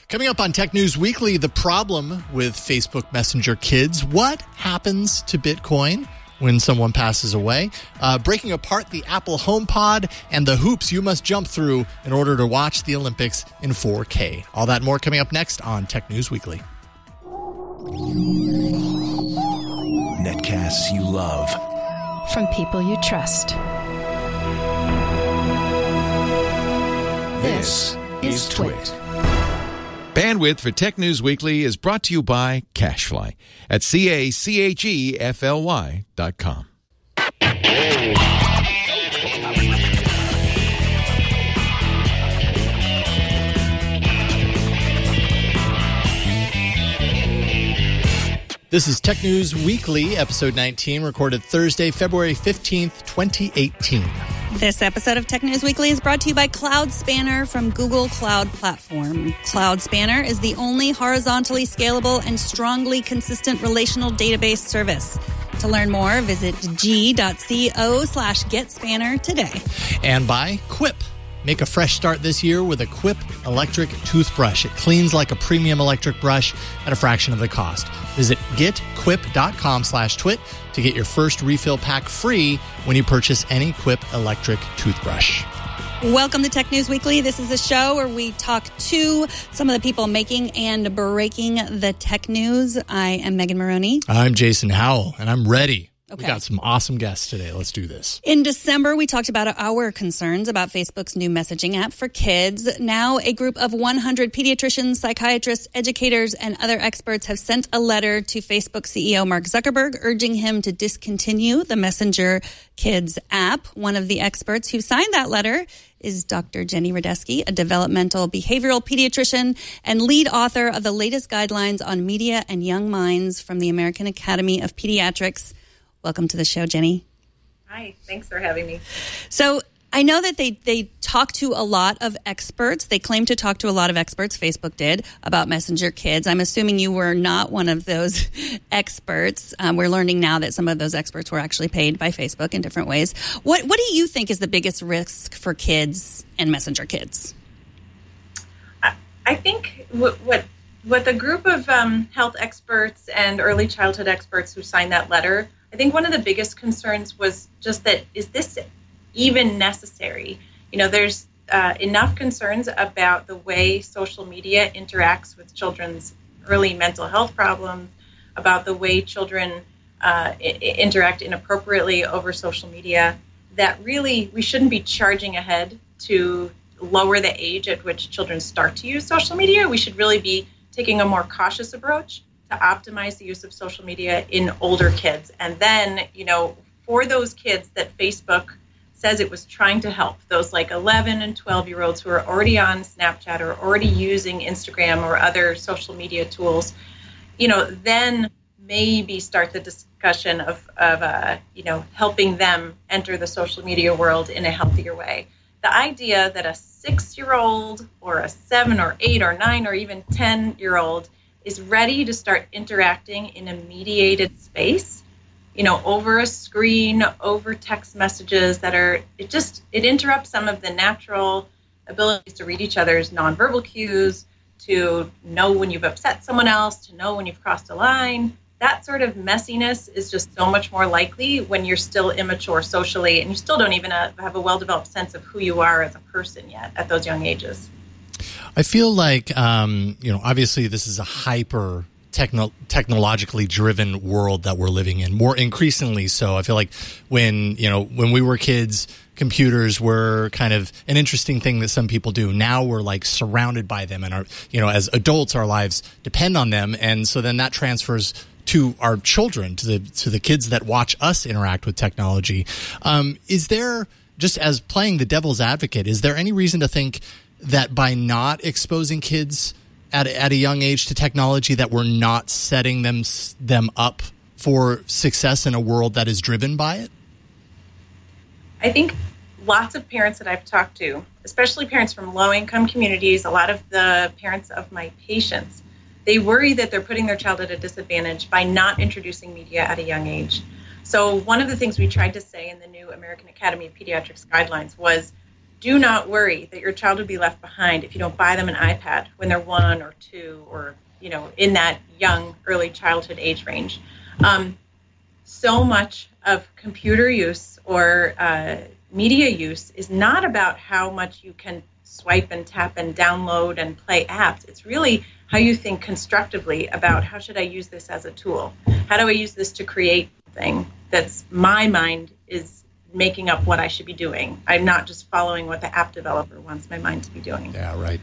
Coming up on Tech News Weekly, the problem with Facebook Messenger Kids. What happens to Bitcoin when someone passes away? Breaking apart the Apple HomePod and the hoops you must jump through in order to watch the Olympics in 4K. All that and more coming up next on Tech News Weekly. Netcasts you love. From people you trust. This is Twit. Bandwidth for Tech News Weekly is brought to you by CacheFly at CacheFly.com. This is Tech News Weekly, episode 19, recorded Thursday, February 15th, 2018. This episode of Tech News Weekly is brought to you by Cloud Spanner from Google Cloud Platform. Cloud Spanner is the only horizontally scalable and strongly consistent relational database service. To learn more, visit g.co/getspanner today. And by Quip. Make a fresh start this year with a Quip electric toothbrush. It cleans like a premium electric brush at a fraction of the cost. Visit getquip.com/twit to get your first refill pack free when you purchase any Quip electric toothbrush. Welcome to Tech News Weekly. This is a show where we talk to some of the people making and breaking the tech news. I am Megan Maroney. I'm Jason Howell, and I'm ready. Okay. We got some awesome guests today. Let's do this. In December, we talked about our concerns about Facebook's new messaging app for kids. Now, a group of 100 pediatricians, psychiatrists, educators, and other experts have sent a letter to Facebook CEO Mark Zuckerberg urging him to discontinue the Messenger Kids app. One of the experts who signed that letter is Dr. Jenny Radesky, a developmental behavioral pediatrician and lead author of the latest guidelines on media and young minds from the American Academy of Pediatrics. Welcome to the show, Jenny. Hi, thanks for having me. So I know that they talk to a lot of experts. They claim to talk to a lot of experts, Facebook did, about Messenger Kids. I'm assuming you were not one of those experts. We're learning now that some of those experts were actually paid by Facebook in different ways. What do you think is the biggest risk for kids and Messenger Kids? I think what the group of health experts and early childhood experts who signed that letter, I think one of the biggest concerns was just that, is this even necessary? You know, there's enough concerns about the way social media interacts with children's early mental health problems, about the way children interact inappropriately over social media, that really we shouldn't be charging ahead to lower the age at which children start to use social media. We should really be taking a more cautious approach to optimize the use of social media in older kids. And then, you know, for those kids that Facebook says it was trying to help, those like 11 and 12-year-olds who are already on Snapchat or already using Instagram or other social media tools, you know, then maybe start the discussion of helping them enter the social media world in a healthier way. The idea that a 6-year-old or a 7 or 8 or 9 or even 10-year-old is ready to start interacting in a mediated space, you know, over a screen, over text messages it interrupts some of the natural abilities to read each other's nonverbal cues, to know when you've upset someone else, to know when you've crossed a line. That sort of messiness is just so much more likely when you're still immature socially and you still don't even have a well-developed sense of who you are as a person yet at those young ages. I feel like, obviously this is a hyper technologically driven world that we're living in, more increasingly so. I feel like when we were kids, computers were kind of an interesting thing that some people do. Now we're like surrounded by them, and as adults, our lives depend on them. And so then that transfers to our children, to the kids that watch us interact with technology. Is there, just as playing the devil's advocate, is there any reason to think that by not exposing kids at a young age to technology, that we're not setting them up for success in a world that is driven by it? I think lots of parents that I've talked to, especially parents from low-income communities, a lot of the parents of my patients, they worry that they're putting their child at a disadvantage by not introducing media at a young age. So one of the things we tried to say in the new American Academy of Pediatrics guidelines was, do not worry that your child will be left behind if you don't buy them an iPad when they're 1 or 2 or, in that young, early childhood age range. So much of computer use or media use is not about how much you can swipe and tap and download and play apps. It's really how you think constructively about how should I use this as a tool? How do I use this to create something that's my mind is making up what I should be doing? I'm not just following what the app developer wants my mind to be doing. Yeah, right.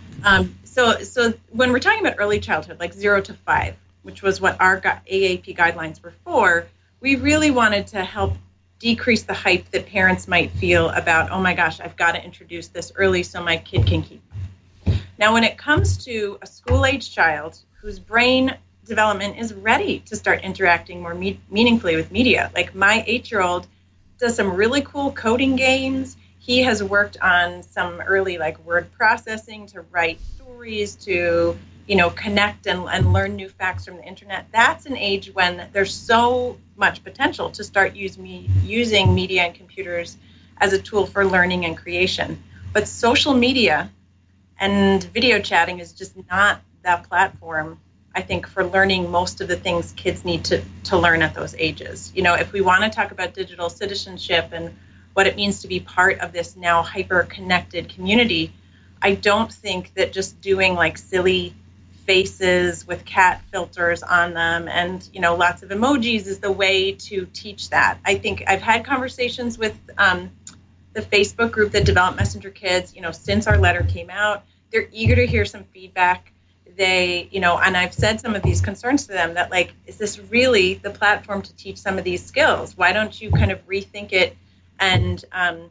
So when we're talking about early childhood, like 0 to 5, which was what our AAP guidelines were for, we really wanted to help decrease the hype that parents might feel about, oh my gosh, I've got to introduce this early so my kid can keep up. Now, when it comes to a school-age child whose brain development is ready to start interacting more meaningfully with media, like my 8-year-old does some really cool coding games. He has worked on some early word processing to write stories, to connect and learn new facts from the internet. That's an age when there's so much potential to start using media and computers as a tool for learning and creation. But social media and video chatting is just not that platform, I think, for learning most of the things kids need to learn at those ages. If we want to talk about digital citizenship and what it means to be part of this now hyper-connected community, I don't think that just doing silly faces with cat filters on them and lots of emojis is the way to teach that. I think I've had conversations with the Facebook group that developed Messenger Kids, since our letter came out. They're eager to hear some feedback. They, and I've said some of these concerns to them that is this really the platform to teach some of these skills? Why don't you kind of rethink it? And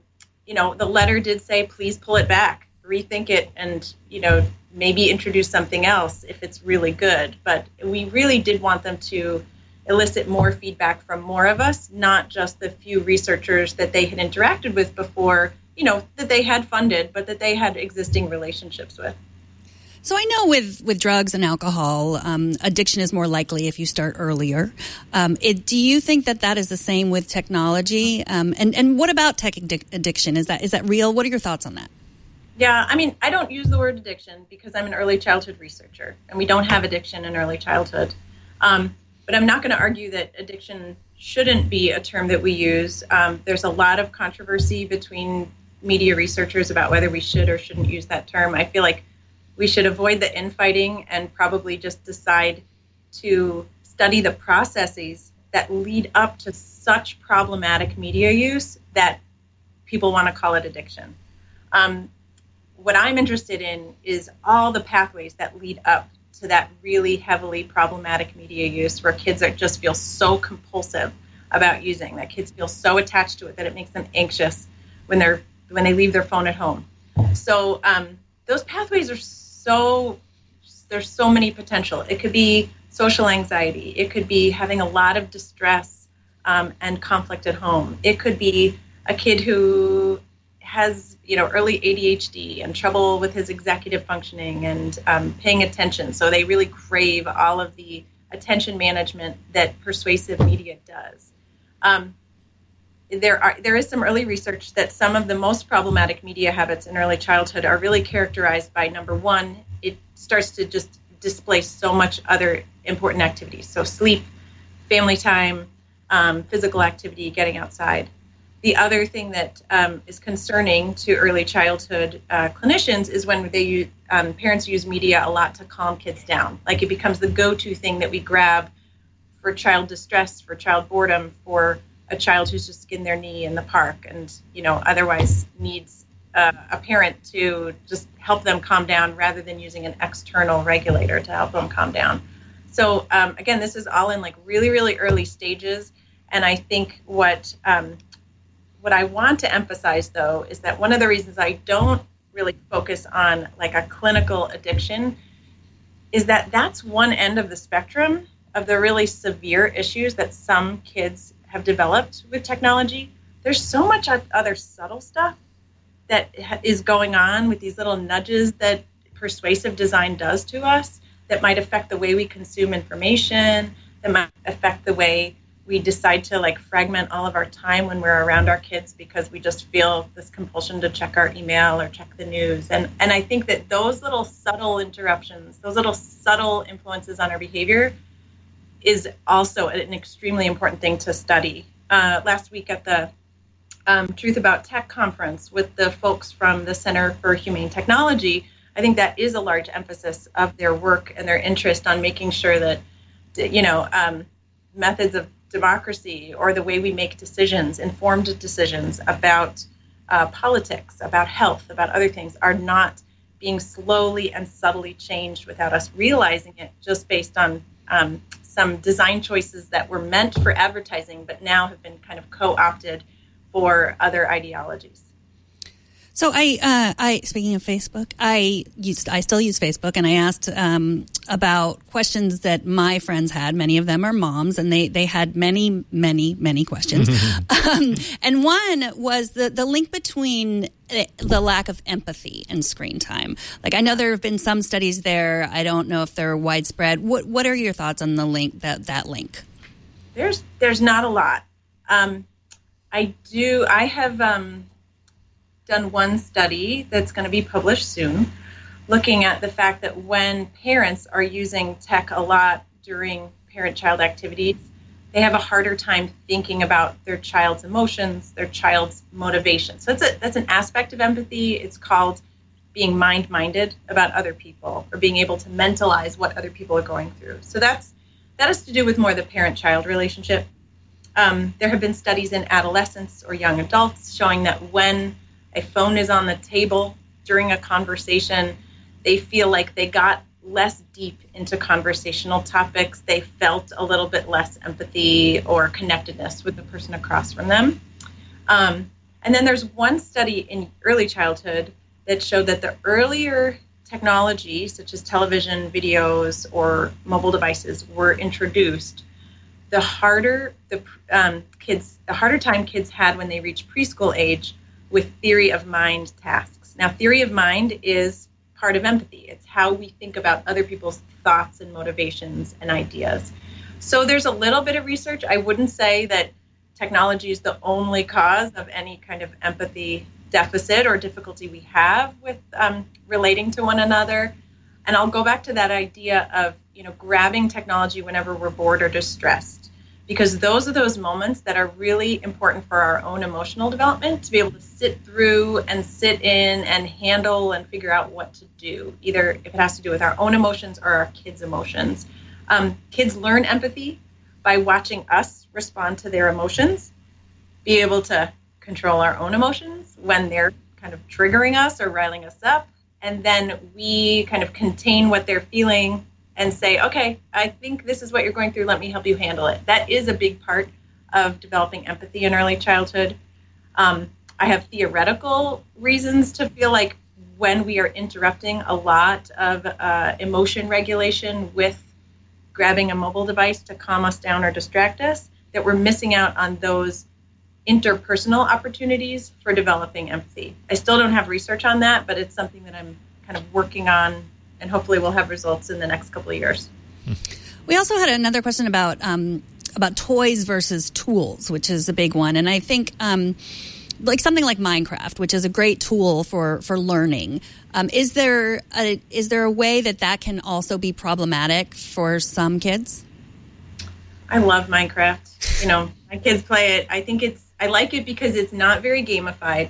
the letter did say, please pull it back, rethink it, and maybe introduce something else if it's really good. But we really did want them to elicit more feedback from more of us, not just the few researchers that they had interacted with before, that they had funded, but that they had existing relationships with. So I know with drugs and alcohol, addiction is more likely if you start earlier. Do you think that is the same with technology? And what about tech addiction? Is that real? What are your thoughts on that? Yeah, I don't use the word addiction because I'm an early childhood researcher, and we don't have addiction in early childhood. But I'm not going to argue that addiction shouldn't be a term that we use. There's a lot of controversy between media researchers about whether we should or shouldn't use that term. I feel like we should avoid the infighting and probably just decide to study the processes that lead up to such problematic media use that people want to call it addiction. What I'm interested in is all the pathways that lead up to that really heavily problematic media use where kids just feel so compulsive about using, that kids feel so attached to it that it makes them anxious when they leave their phone at home. So those pathways there's so many potential. It could be social anxiety. It could be having a lot of distress and conflict at home. It could be a kid who has early ADHD and trouble with his executive functioning and paying attention. So they really crave all of the attention management that persuasive media does. There is some early research that some of the most problematic media habits in early childhood are really characterized by, number one, it starts to just displace so much other important activities. So sleep, family time, physical activity, getting outside. The other thing that is concerning to early childhood clinicians is when parents use media a lot to calm kids down. It becomes the go-to thing that we grab for child distress, for child boredom, for a child who's just skinned their knee in the park and otherwise needs a parent to just help them calm down rather than using an external regulator to help them calm down. So again, this is all in really, really early stages, and I think what I want to emphasize, though, is that one of the reasons I don't really focus on a clinical addiction is that that's one end of the spectrum of the really severe issues that some kids have developed with technology. There's so much other subtle stuff that is going on with these little nudges that persuasive design does to us that might affect the way we consume information, that might affect the way we decide to like fragment all of our time when we're around our kids because we just feel this compulsion to check our email or check the news. And I think that those little subtle interruptions, those little subtle influences on our behavior is also an extremely important thing to study. Last week at the Truth About Tech conference with the folks from the Center for Humane Technology, I think that is a large emphasis of their work and their interest on making sure that, methods of democracy or the way we make decisions, informed decisions about politics, about health, about other things are not being slowly and subtly changed without us realizing it, just based on some design choices that were meant for advertising but now have been kind of co-opted for other ideologies. So I speaking of Facebook, I still use Facebook, and I asked about questions that my friends had. Many of them are moms, and they had many questions. And one was the link between the lack of empathy and screen time. Like, I know there have been some studies there. I don't know if they're widespread. What are your thoughts on the link, that link? There's not a lot. I have done one study that's going to be published soon, looking at the fact that when parents are using tech a lot during parent-child activities, they have a harder time thinking about their child's emotions, their child's motivation. So that's an aspect of empathy. It's called being mind-minded about other people, or being able to mentalize what other people are going through. So that has to do with more the parent-child relationship. There have been studies in adolescents or young adults showing that when a phone is on the table during a conversation, they feel like they got less deep into conversational topics. They felt a little bit less empathy or connectedness with the person across from them. And then there's one study in early childhood that showed that the earlier technology, such as television, videos, or mobile devices, were introduced, the harder time kids had when they reached preschool age with theory of mind tasks. Now, theory of mind is part of empathy. It's how we think about other people's thoughts and motivations and ideas. So there's a little bit of research. I wouldn't say that technology is the only cause of any kind of empathy deficit or difficulty we have with relating to one another. And I'll go back to that idea of, grabbing technology whenever we're bored or distressed, because those are those moments that are really important for our own emotional development, to be able to sit through and sit in and handle and figure out what to do, either if it has to do with our own emotions or our kids' emotions. Kids learn empathy by watching us respond to their emotions, be able to control our own emotions when they're kind of triggering us or riling us up, and then we kind of contain what they're feeling and say, okay, I think this is what you're going through. Let me help you handle it. That is a big part of developing empathy in early childhood. I have theoretical reasons to feel like when we are interrupting a lot of emotion regulation with grabbing a mobile device to calm us down or distract us, that we're missing out on those interpersonal opportunities for developing empathy. I still don't have research on that, but it's something that I'm kind of working on, and hopefully we'll have results in the next couple of years. We also had another question about toys versus tools, which is a big one. And I think like something like Minecraft, which is a great tool for learning. Is there a way that can also be problematic for some kids? I love Minecraft. My kids play it. I like it because it's not very gamified.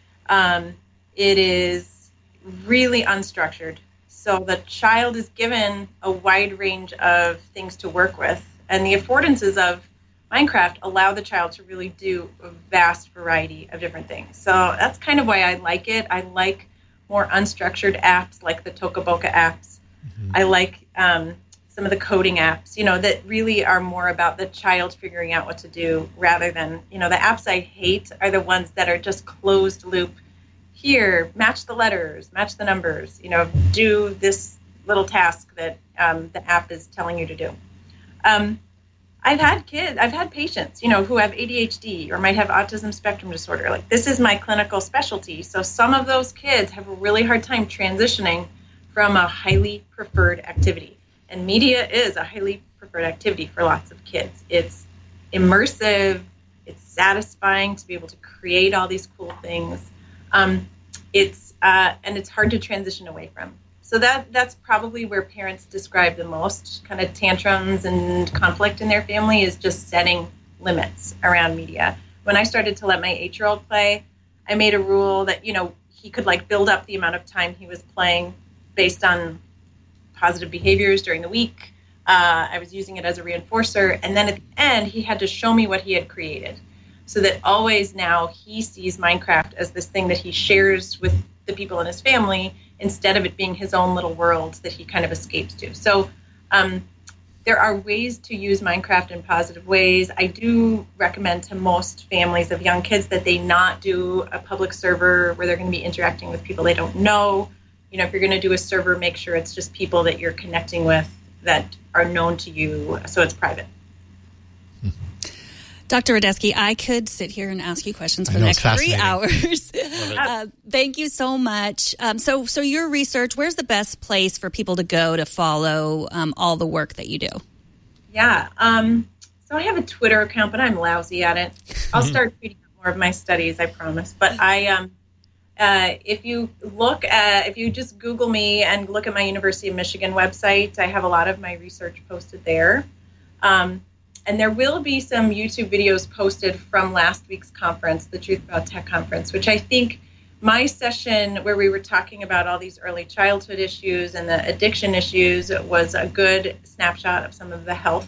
It is really unstructured. So the child is given a wide range of things to work with, and the affordances of Minecraft allow the child to really do a vast variety of different things. So that's kind of why I like it. I like more unstructured apps like the Tokaboka apps. Mm-hmm. I like some of the coding apps, that really are more about the child figuring out what to do rather than, the apps I hate are the ones that are just closed loop. Here, match the letters, match the numbers, do this little task that the app is telling you to do. I've had patients, who have ADHD or might have autism spectrum disorder. Like, this is my clinical specialty. So some of those kids have a really hard time transitioning from a highly preferred activity. And media is a highly preferred activity for lots of kids. It's immersive. It's satisfying to be able to create all these cool things. And it's hard to transition away from. So that's probably where parents describe the most kind of tantrums and conflict in their family, is just setting limits around media. When I started to let my 8-year-old play, I made a rule that, he could build up the amount of time he was playing based on positive behaviors during the week. I was using it as a reinforcer. And then at the end, he had to show me what he had created, so that always now he sees Minecraft as this thing that he shares with the people in his family, instead of it being his own little world that he kind of escapes to. So there are ways to use Minecraft in positive ways. I do recommend to most families of young kids that they not do a public server where they're going to be interacting with people they don't know. If you're going to do a server, make sure it's just people that you're connecting with that are known to you, so it's private. Dr. Radesky, I could sit here and ask you questions for the next 3 hours. Thank you so much. So your research, where's the best place for people to go to follow all the work that you do? Yeah. So I have a Twitter account, but I'm lousy at it. I'll start tweeting more of my studies, I promise. But if you just Google me and look at my University of Michigan website, I have a lot of my research posted there. And there will be some YouTube videos posted from last week's conference, the Truth About Tech conference, which I think my session where we were talking about all these early childhood issues and the addiction issues was a good snapshot of some of the health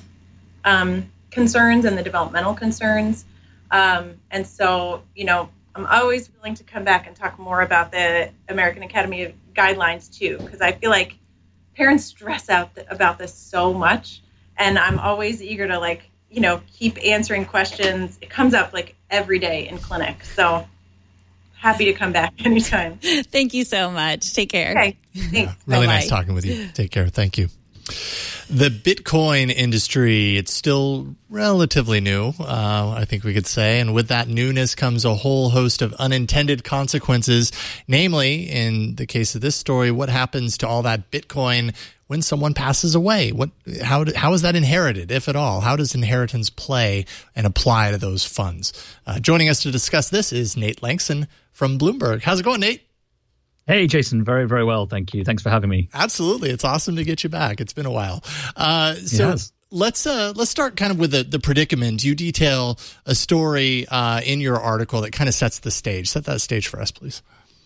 concerns and the developmental concerns. And so, I'm always willing to come back and talk more about the American Academy of Guidelines too, because I feel like parents stress out about this so much. And I'm always eager to keep answering questions. It comes up every day in clinic. So happy to come back anytime. Thank you so much. Take care. Okay. Thanks. Really nice talking with you. Take care. Thank you. The Bitcoin industry, it's still relatively new, I think we could say. And with that newness comes a whole host of unintended consequences. Namely, in the case of this story, what happens to all that Bitcoin when someone passes away? How is that inherited, if at all? How does inheritance play and apply to those funds? Joining us to discuss this is Nate Langston from Bloomberg. How's it going, Nate? Hey, Jason. Very, very well. Thank you. Thanks for having me. Absolutely. It's awesome to get you back. It's been a while. Yes. Let's start kind of with the predicament. You detail a story in your article that kind of sets the stage. Set that stage for us, please.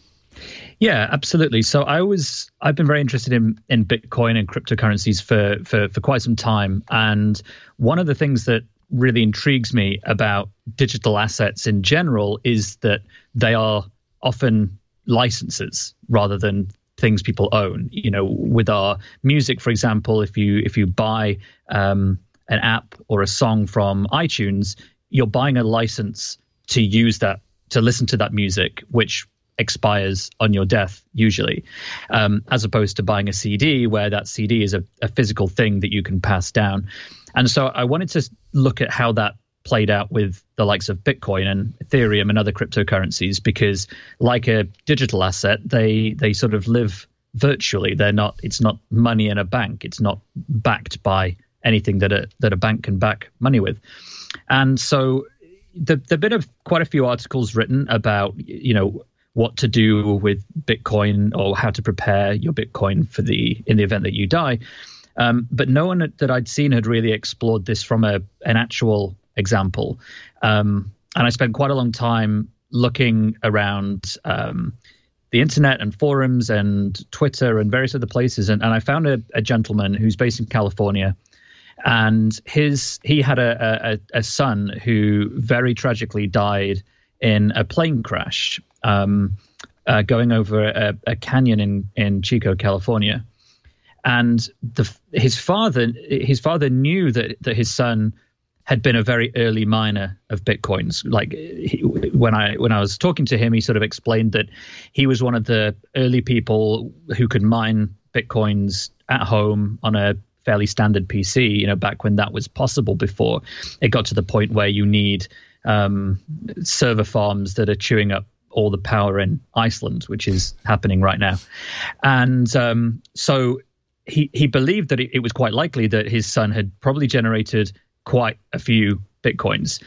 Yeah, absolutely. So I've been very interested in Bitcoin and cryptocurrencies for quite some time. And one of the things that really intrigues me about digital assets in general is that they are often licenses rather than things people own. With our music, for example, if you buy an app or a song from iTunes, you're buying a license to use that, to listen to that music, which expires on your death usually, as opposed to buying a CD where that CD is a physical thing that you can pass down. And so I wanted to look at how that played out with the likes of Bitcoin and Ethereum and other cryptocurrencies, because like a digital asset, they sort of live virtually. It's not money in a bank. It's not backed by anything that a bank can back money with. And so there've been quite a few articles written about, what to do with Bitcoin or how to prepare your Bitcoin in the event that you die. But no one that I'd seen had really explored this from an actual example. And I spent quite a long time looking around the internet and forums and Twitter and various other places. And I found a gentleman who's based in California. And he had a son who very tragically died in a plane crash going over a canyon in Chico, California. And his father knew that his son had been a very early miner of Bitcoins. When I was talking to him, he sort of explained that he was one of the early people who could mine Bitcoins at home on a fairly standard PC, back when that was possible, before it got to the point where you need server farms that are chewing up all the power in Iceland, which is happening right now. And so he believed that it was quite likely that his son had probably generated quite a few Bitcoins.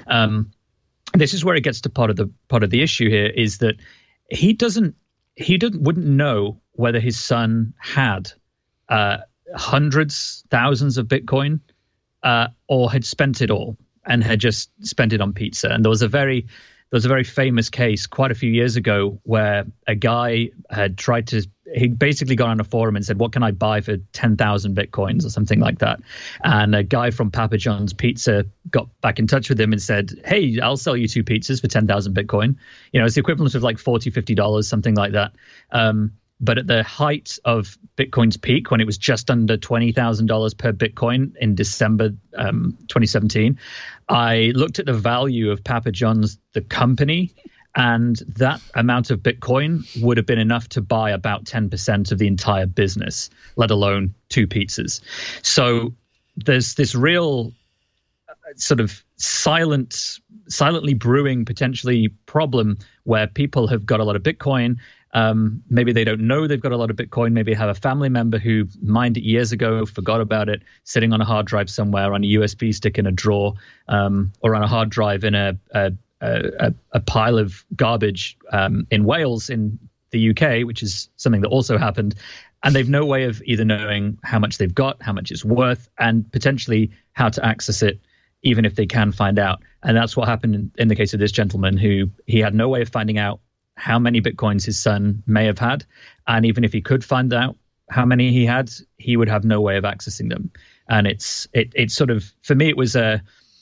This is where it gets to part of the issue here, is that he wouldn't know whether his son had hundreds, thousands of Bitcoin, or had spent it all and had just spent it on pizza. And there was a very famous case quite a few years ago where a guy had he'd basically gone on a forum and said, what can I buy for 10,000 Bitcoins or something like that? And a guy from Papa John's Pizza got back in touch with him and said, hey, I'll sell you 2 pizzas for 10,000 Bitcoin. It's the equivalent of like $40, $50, something like that. But at the height of Bitcoin's peak, when it was just under $20,000 per Bitcoin in December 2017, I looked at the value of Papa John's, the company, and that amount of Bitcoin would have been enough to buy about 10% of the entire business, let alone 2 pizzas. So there's this real sort of silently brewing potentially problem where people have got a lot of Bitcoin. Maybe they don't know they've got a lot of Bitcoin. Maybe they have a family member who mined it years ago, forgot about it, sitting on a hard drive somewhere, on a USB stick in a drawer, or on a hard drive in a pile of garbage in Wales in the UK, which is something that also happened. And they've no way of either knowing how much they've got, how much it's worth, and potentially how to access it, even if they can find out. And that's what happened in the case of this gentleman, who he had no way of finding out how many Bitcoins his son may have had. And even if he could find out how many he had, he would have no way of accessing them. And it's sort of, for me, it was a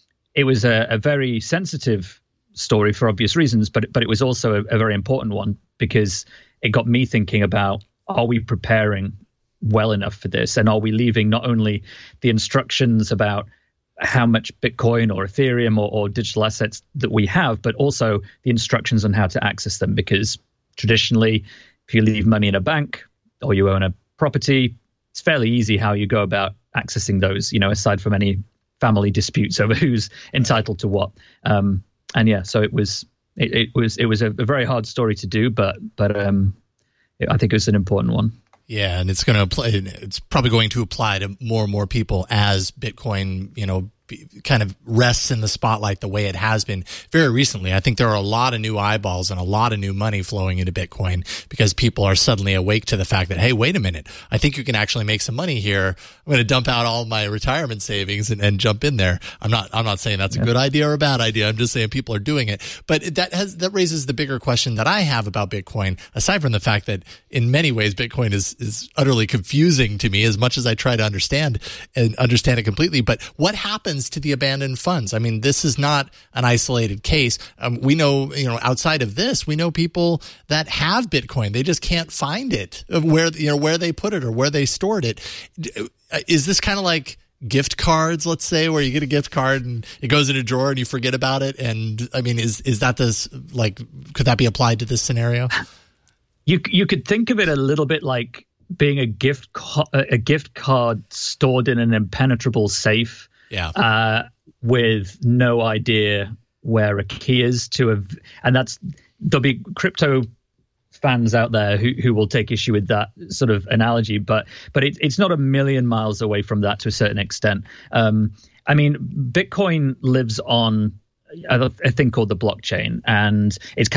very sensitive story for obvious reasons, but it was also a very important one, because it got me thinking about, are we preparing well enough for this? And are we leaving not only the instructions about how much Bitcoin or Ethereum or digital assets that we have, but also the instructions on how to access them? Because traditionally, if you leave money in a bank or you own a property, it's fairly easy how you go about accessing those, aside from any family disputes over who's entitled to what. And yeah, so it was a very hard story to do, but I think it was an important one. Yeah, and it's probably going to apply to more and more people as Bitcoin, kind of rests in the spotlight the way it has been very recently. I think there are a lot of new eyeballs and a lot of new money flowing into Bitcoin because people are suddenly awake to the fact that, hey, wait a minute, I think you can actually make some money here. I'm going to dump out all my retirement savings and jump in there. I'm not saying that's a good idea or a bad idea. I'm just saying people are doing it. But that raises the bigger question that I have about Bitcoin, aside from the fact that in many ways Bitcoin is utterly confusing to me as much as I try to understand it completely. But what happens to the abandoned funds? I mean, this is not an isolated case. We know, outside of this, we know people that have Bitcoin. They just can't find it, where they put it or where they stored it. Is this kind of like gift cards, let's say, where you get a gift card and it goes in a drawer and you forget about it? And I mean, is that could that be applied to this scenario? You could think of it a little bit like being a gift card stored in an impenetrable safe. Yeah. With no idea where a key is and there'll be crypto fans out there who will take issue with that sort of analogy, but it's not a million miles away from that to a certain extent. I mean, Bitcoin lives on a thing called the blockchain, and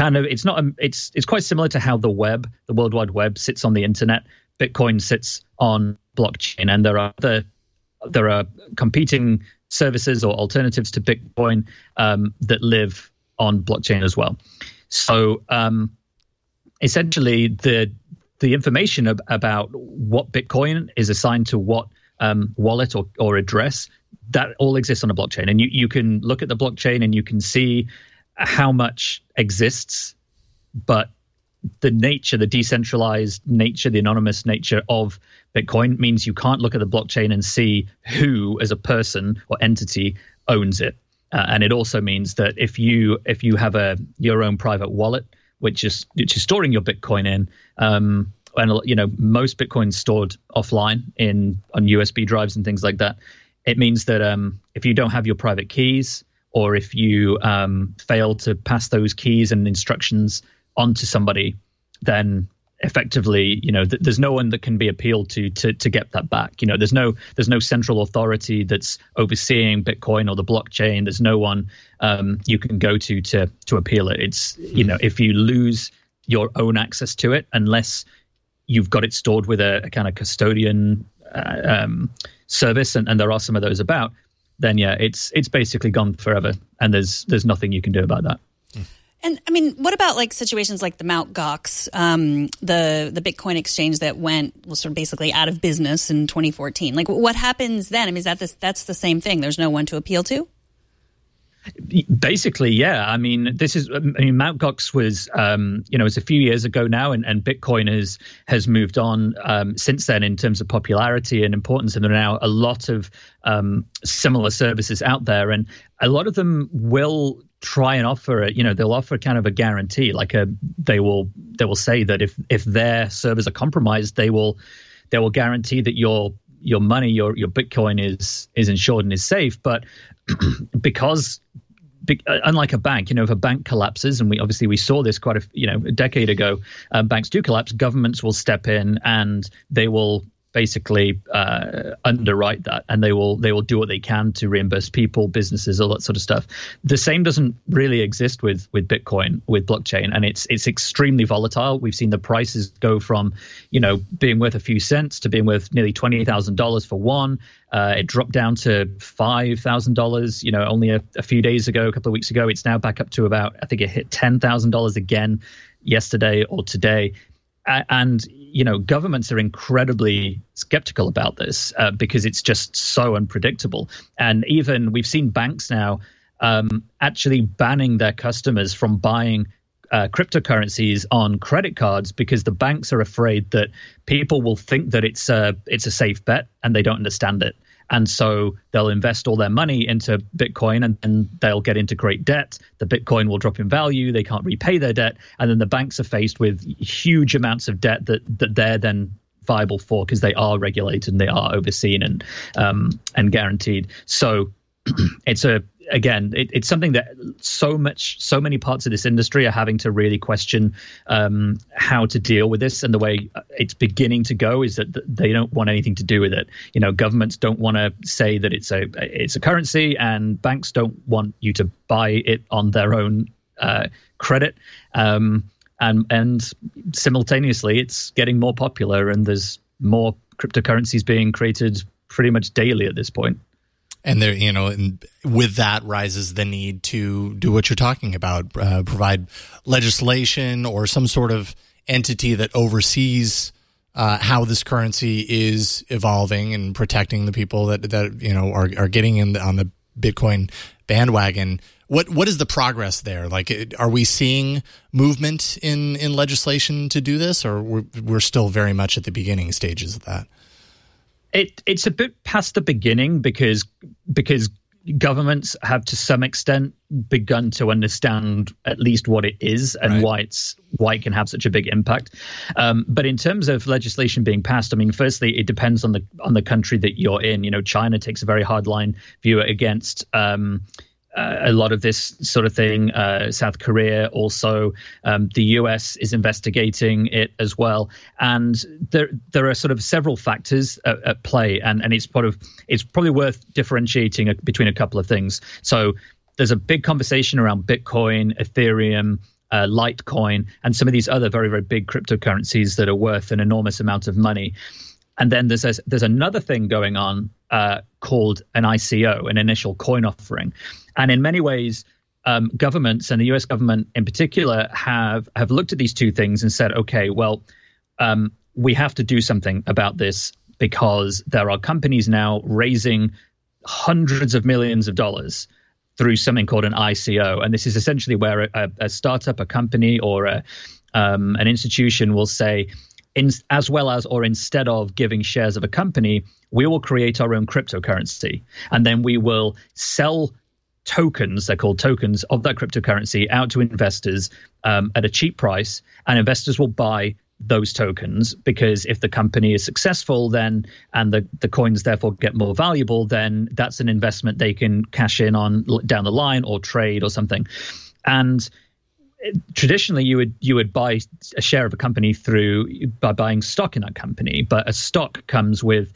it's quite similar to how the World Wide Web sits on the internet. Bitcoin sits on blockchain, and there are competing services or alternatives to Bitcoin that live on blockchain as well. So essentially, the information about what Bitcoin is assigned to what wallet or address, that all exists on a blockchain. And you can look at the blockchain and you can see how much exists, but the decentralized nature, the anonymous nature of Bitcoin means you can't look at the blockchain and see who as a person or entity owns it. And it also means that if you have your own private wallet, which is storing your Bitcoin in, and most Bitcoin's stored offline on USB drives and things like that, it means that if you don't have your private keys, or if you fail to pass those keys and instructions onto somebody, then effectively, there's no one that can be appealed to get that back. There's no central authority that's overseeing Bitcoin or the blockchain. There's no one you can go to appeal it. It's, if you lose your own access to it, unless you've got it stored with a kind of custodian service, and there are some of those about, then it's basically gone forever, and there's nothing you can do about that. And I mean, what about like situations like the Mt. Gox, the Bitcoin exchange that was sort of basically out of business in 2014? Like, what happens then? I mean, that's the same thing. There's no one to appeal to? Basically, yeah. I mean, Mt. Gox was, it's a few years ago now, and Bitcoin has moved on since then in terms of popularity and importance. And there are now a lot of similar services out there, and a lot of them will try and offer they'll offer kind of a guarantee, they will say that if their servers are compromised, they will guarantee that your money, your Bitcoin is insured and is safe. But because unlike a bank, if a bank collapses, and we saw this quite a decade ago, banks do collapse, governments will step in and they will basically underwrite that, and they will do what they can to reimburse people, businesses, all that sort of stuff. The same doesn't really exist with Bitcoin, with blockchain, and it's extremely volatile. We've seen the prices go from being worth a few cents to being worth nearly $20,000 for one. It dropped down to $5,000, only a few days ago, a couple of weeks ago. It's now back up to about, I think it hit $10,000 again yesterday or today. And governments are incredibly skeptical about this because it's just so unpredictable. And even we've seen banks now actually banning their customers from buying cryptocurrencies on credit cards, because the banks are afraid that people will think that it's a safe bet and they don't understand it. And so they'll invest all their money into Bitcoin, and they'll get into great debt. The Bitcoin will drop in value. They can't repay their debt. And then the banks are faced with huge amounts of debt that they're then viable for, because they are regulated and they are overseen and guaranteed. So it's something that so many parts of this industry are having to really question how to deal with this. And the way it's beginning to go is that they don't want anything to do with it. Governments don't want to say that it's a currency, and banks don't want you to buy it on their own credit. And simultaneously, it's getting more popular, and there's more cryptocurrencies being created pretty much daily at this point. And there, and with that rises the need to do what you're talking about, provide legislation or some sort of entity that oversees how this currency is evolving and protecting the people that are getting on the Bitcoin bandwagon. What is the progress there? Like, are we seeing movement in legislation to do this, or we're still very much at the beginning stages of that? It's a bit past the beginning because governments have to some extent begun to understand at least what it is and right. why it can have such a big impact. But in terms of legislation being passed, I mean, firstly, it depends on the country that you're in. China takes a very hard line view against a lot of this sort of thing. South Korea also, the US is investigating it as well. And there are sort of several factors at play, and it's probably worth differentiating between a couple of things. So there's a big conversation around Bitcoin, Ethereum, Litecoin, and some of these other very, very big cryptocurrencies that are worth an enormous amount of money. And then there's another thing going on called an ICO, an initial coin offering. And in many ways, governments, and the US government in particular, have looked at these two things and said, okay, well, we have to do something about this, because there are companies now raising hundreds of millions of dollars through something called an ICO. And this is essentially where a startup, a company, or an institution will say, as well as or instead of giving shares of a company, we will create our own cryptocurrency. And then we will sell tokens, they're called tokens, of that cryptocurrency out to investors at a cheap price. And investors will buy those tokens, because if the company is successful, then, and the coins therefore get more valuable, then that's an investment they can cash in on down the line, or trade or something. And traditionally you would buy a share of a company by buying stock in that company, but a stock comes with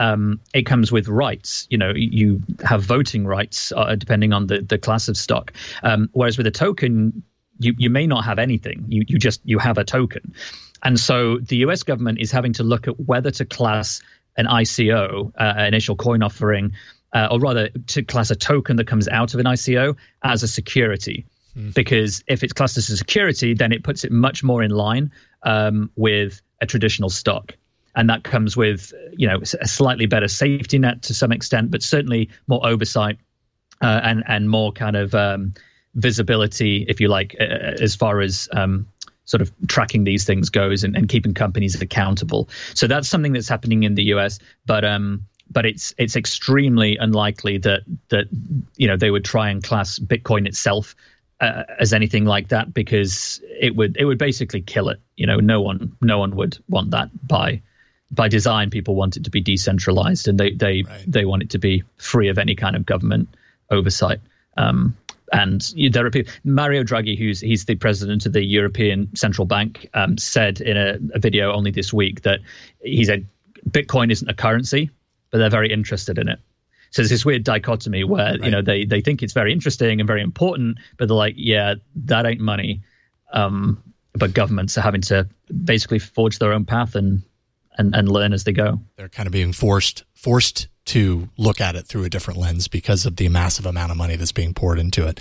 rights. You have voting rights depending on the class of stock. Whereas with a token, you may not have anything. You have a token. And so the US government is having to look at whether to class an ICO, initial coin offering, or rather to class a token that comes out of an ICO as a security. Because if it's classed as a security, then it puts it much more in line with a traditional stock. And that comes with, a slightly better safety net to some extent, but certainly more oversight and more kind of visibility, if you like, as far as sort of tracking these things goes and keeping companies accountable. So that's something that's happening in the US, but it's extremely unlikely that they would try and class Bitcoin itself as anything like that, because it would basically kill it. No one would want that by design. People want it to be decentralized, and they want it to be free of any kind of government oversight. And there are people. Mario Draghi, he's the president of the European Central Bank, said in a video only this week that he said Bitcoin isn't a currency, but they're very interested in it. So there's this weird dichotomy where they think it's very interesting and very important, but they're like, yeah, that ain't money. But governments are having to basically forge their own path and learn as they go. They're kind of being forced to look at it through a different lens because of the massive amount of money that's being poured into it.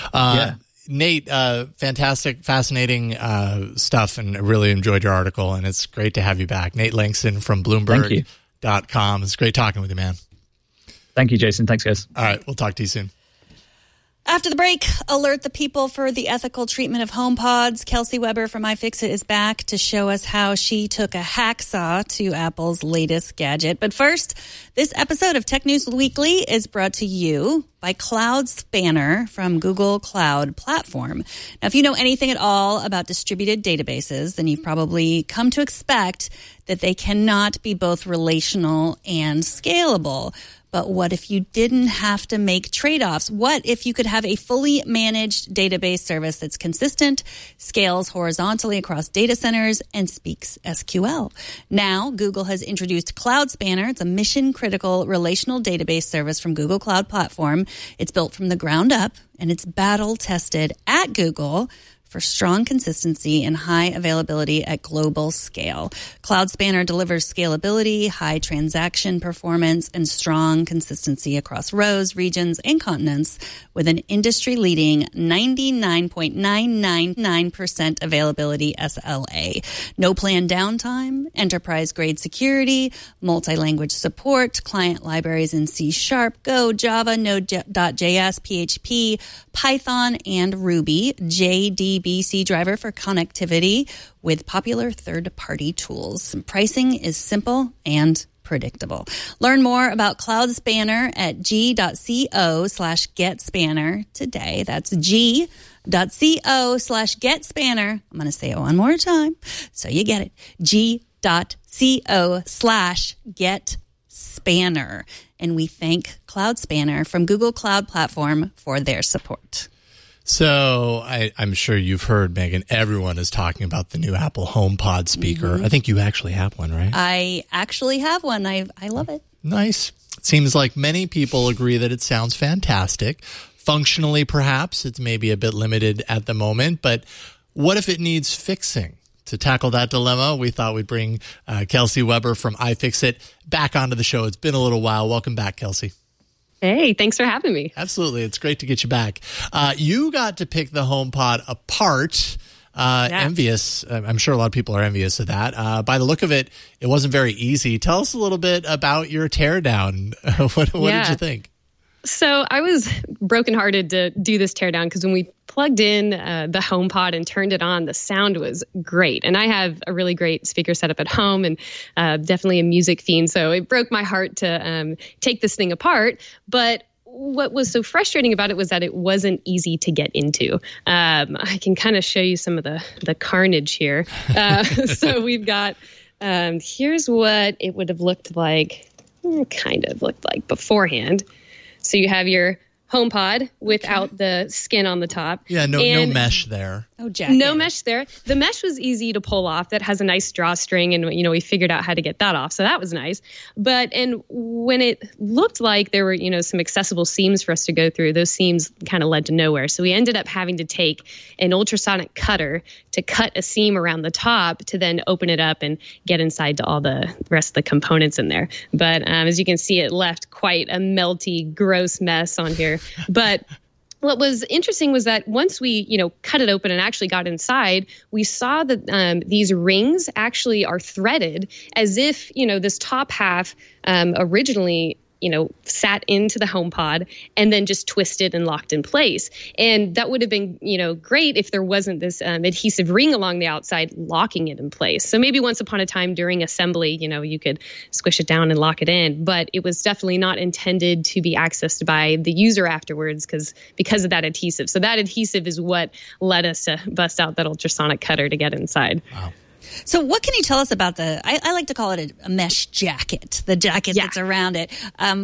Nate, fantastic, fascinating stuff, and I really enjoyed your article, and it's great to have you back. Nate Langston from Bloomberg.com. It's great talking with you, man. Thank you, Jason. Thanks, guys. All right, we'll talk to you soon. After the break, alert the people for the ethical treatment of HomePods. Kelsey Weber from iFixit is back to show us how she took a hacksaw to Apple's latest gadget. But first, this episode of Tech News Weekly is brought to you by Cloud Spanner from Google Cloud Platform. Now, if you know anything at all about distributed databases, then you've probably come to expect that they cannot be both relational and scalable. But what if you didn't have to make trade-offs? What if you could have a fully managed database service that's consistent, scales horizontally across data centers, and speaks SQL? Now, Google has introduced Cloud Spanner. It's a mission-critical relational database service from Google Cloud Platform. It's built from the ground up, and it's battle-tested at Google for strong consistency and high availability at global scale. Cloud Spanner delivers scalability, high transaction performance, and strong consistency across rows, regions, and continents with an industry-leading 99.999% availability SLA. No planned downtime, enterprise-grade security, multi-language support, client libraries in C#, Go, Java, Node.js, PHP, Python, and Ruby, JDBC driver for connectivity with popular third-party tools. Pricing is simple and predictable. Learn more about Cloud Spanner at g.co/getspanner today. That's g.co/getspanner. I'm going to say it one more time so you get it. g.co/getspanner. And we thank Cloud Spanner from Google Cloud Platform for their support. So I'm sure you've heard, Megan, everyone is talking about the new Apple HomePod speaker. Mm-hmm. I think you actually have one, right? I actually have one. I love it. Nice. It seems like many people agree that it sounds fantastic. Functionally, perhaps, it's maybe a bit limited at the moment, but what if it needs fixing? To tackle that dilemma, we thought we'd bring Kelsey Weber from iFixit back onto the show. It's been a little while. Welcome back, Kelsey. Hey, thanks for having me. Absolutely. It's great to get you back. You got to pick the HomePod apart. Envious. I'm sure a lot of people are envious of that. By the look of it, it wasn't very easy. Tell us a little bit about your teardown. What did you think? So I was brokenhearted to do this teardown because when we plugged in the HomePod and turned it on, the sound was great. And I have a really great speaker setup at home and definitely a music fiend. So it broke my heart to take this thing apart. But what was so frustrating about it was that it wasn't easy to get into. I can kind of show you some of the carnage here. So we've got, here's what it would have looked like beforehand. So you have your HomePod without the skin on the top. Yeah, no mesh there. Oh, jacket. No mesh there. The mesh was easy to pull off. That has a nice drawstring, and we figured out how to get that off, so that was nice. And when it looked like there were some accessible seams for us to go through, those seams kind of led to nowhere. So we ended up having to take an ultrasonic cutter to cut a seam around the top to then open it up and get inside to all the rest of the components in there. But as you can see, it left quite a melty, gross mess on here. But what was interesting was that once we, cut it open and actually got inside, we saw that these rings actually are threaded as if, this top half originally, sat into the HomePod and then just twisted and locked in place. And that would have been, great if there wasn't this adhesive ring along the outside locking it in place. So maybe once upon a time during assembly, you could squish it down and lock it in, but it was definitely not intended to be accessed by the user afterwards because of that adhesive. So that adhesive is what led us to bust out that ultrasonic cutter to get inside. Wow. So what can you tell us about I like to call it a mesh jacket, the jacket that's around it.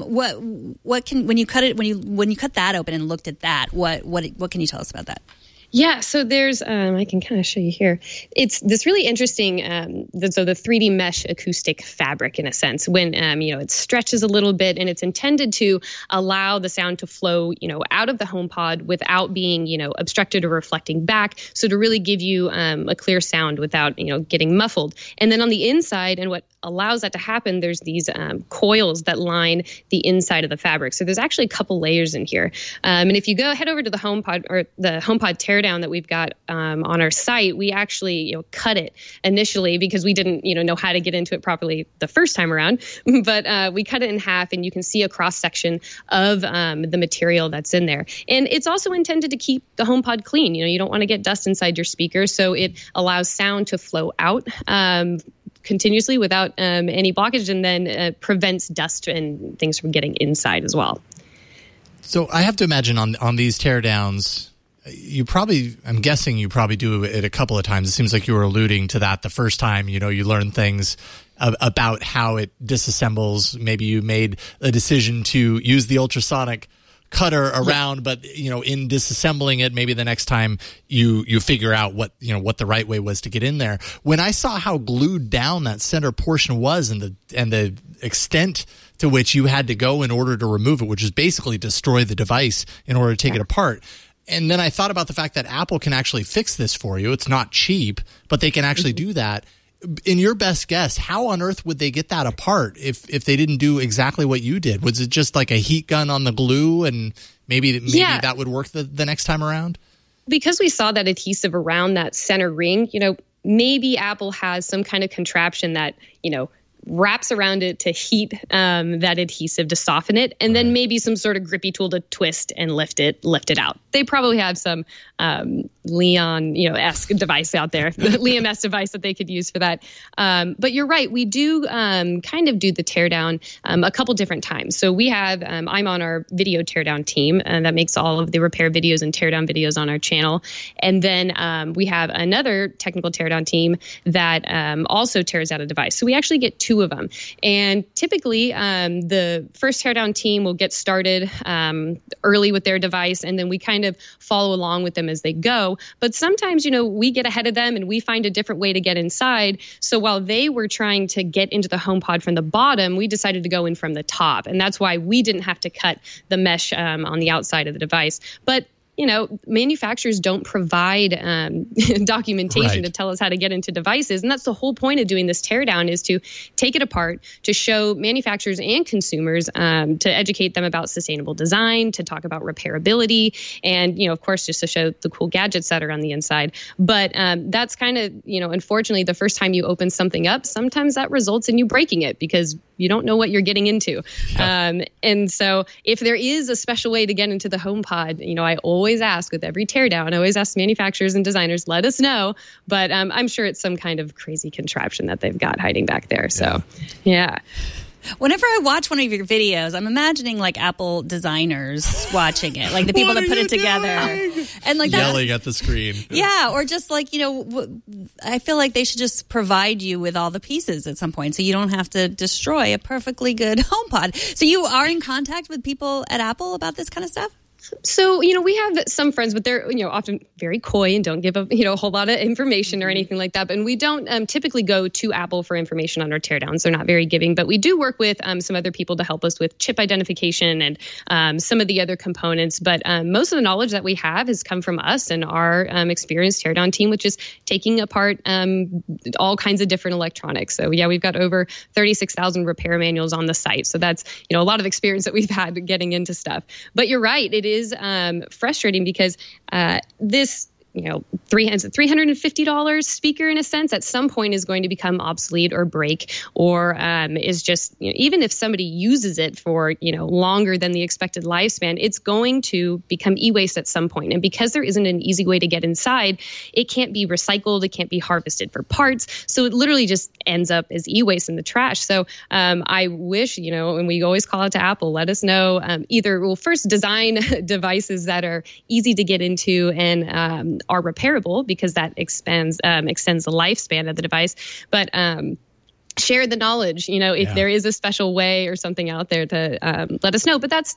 What can, when you cut that open and looked at that, what can you tell us about that? Yeah, so there's, I can kind of show you here. It's this really interesting, so the 3D mesh acoustic fabric in a sense, when, it stretches a little bit and it's intended to allow the sound to flow, out of the HomePod without being, obstructed or reflecting back. So to really give you a clear sound without, getting muffled. And then on the inside, and what allows that to happen, there's these coils that line the inside of the fabric. So there's actually a couple layers in here. And if you head over to the HomePod or the HomePod teardown that we've got on our site, we actually cut it initially because we didn't know how to get into it properly the first time around. But we cut it in half, and you can see a cross section of the material that's in there. And it's also intended to keep the HomePod clean. You don't want to get dust inside your speaker, so it allows sound to flow out continuously without any blockage, and then prevents dust and things from getting inside as well. So I have to imagine on these teardowns, I'm guessing you probably do it a couple of times. It seems like you were alluding to that the first time, you learn things about how it disassembles. Maybe you made a decision to use the ultrasonic cutter around, but in disassembling it, maybe the next time you figure out what the right way was to get in there. When I saw how glued down that center portion was and the extent to which you had to go in order to remove it, which is basically destroy the device in order to take it apart. And then I thought about the fact that Apple can actually fix this for you. It's not cheap, but they can actually do that. In your best guess, how on earth would they get that apart if they didn't do exactly what you did? Was it just like a heat gun on the glue, and maybe that would work the next time around? Because we saw that adhesive around that center ring, maybe Apple has some kind of contraption that, wraps around it to heat that adhesive to soften it, and then maybe some sort of grippy tool to twist and lift it out. They probably have some Liam-esque device out there, the Liam-esque device that they could use for that. But you're right, we do kind of do the teardown a couple different times. So we have, I'm on our video teardown team, and that makes all of the repair videos and teardown videos on our channel. And then we have another technical teardown team that also tears out a device. So we actually get two of them. And typically, the first teardown team will get started early with their device, and then we kind of follow along with them as they go. But sometimes, we get ahead of them and we find a different way to get inside. So while they were trying to get into the HomePod from the bottom, we decided to go in from the top. And that's why we didn't have to cut the mesh on the outside of the device. But manufacturers don't provide documentation to tell us how to get into devices. And that's the whole point of doing this teardown, is to take it apart, to show manufacturers and consumers, to educate them about sustainable design, to talk about repairability, and, of course, just to show the cool gadgets that are on the inside. But that's kind of, unfortunately, the first time you open something up, sometimes that results in you breaking it because you don't know what you're getting into. And so if there is a special way to get into the HomePod, I always ask with every teardown, I always ask manufacturers and designers, let us know. But I'm sure it's some kind of crazy contraption that they've got hiding back there. So, yeah. Whenever I watch one of your videos, I'm imagining like Apple designers watching it, like the people that put it together, and like yelling at the screen. Yeah, or just like, I feel like they should just provide you with all the pieces at some point, so you don't have to destroy a perfectly good HomePod. So you are in contact with people at Apple about this kind of stuff? So, we have some friends, but they're, often very coy and don't give a whole lot of information or anything like that. And we don't typically go to Apple for information on our teardowns. They're not very giving, but we do work with some other people to help us with chip identification and some of the other components. But most of the knowledge that we have has come from us and our experienced teardown team, which is taking apart all kinds of different electronics. So, yeah, we've got over 36,000 repair manuals on the site. So that's, a lot of experience that we've had getting into stuff. But you're right. It is frustrating because this $350 speaker, in a sense, at some point is going to become obsolete or break, or is just, even if somebody uses it for, longer than the expected lifespan, it's going to become e-waste at some point. And because there isn't an easy way to get inside, it can't be recycled. It can't be harvested for parts. So it literally just ends up as e-waste in the trash. So I wish, and we always call out to Apple, let us know either we'll first design devices that are easy to get into and are repairable, because that extends the lifespan of the device. But share the knowledge, if there is a special way or something out there to let us know. But that's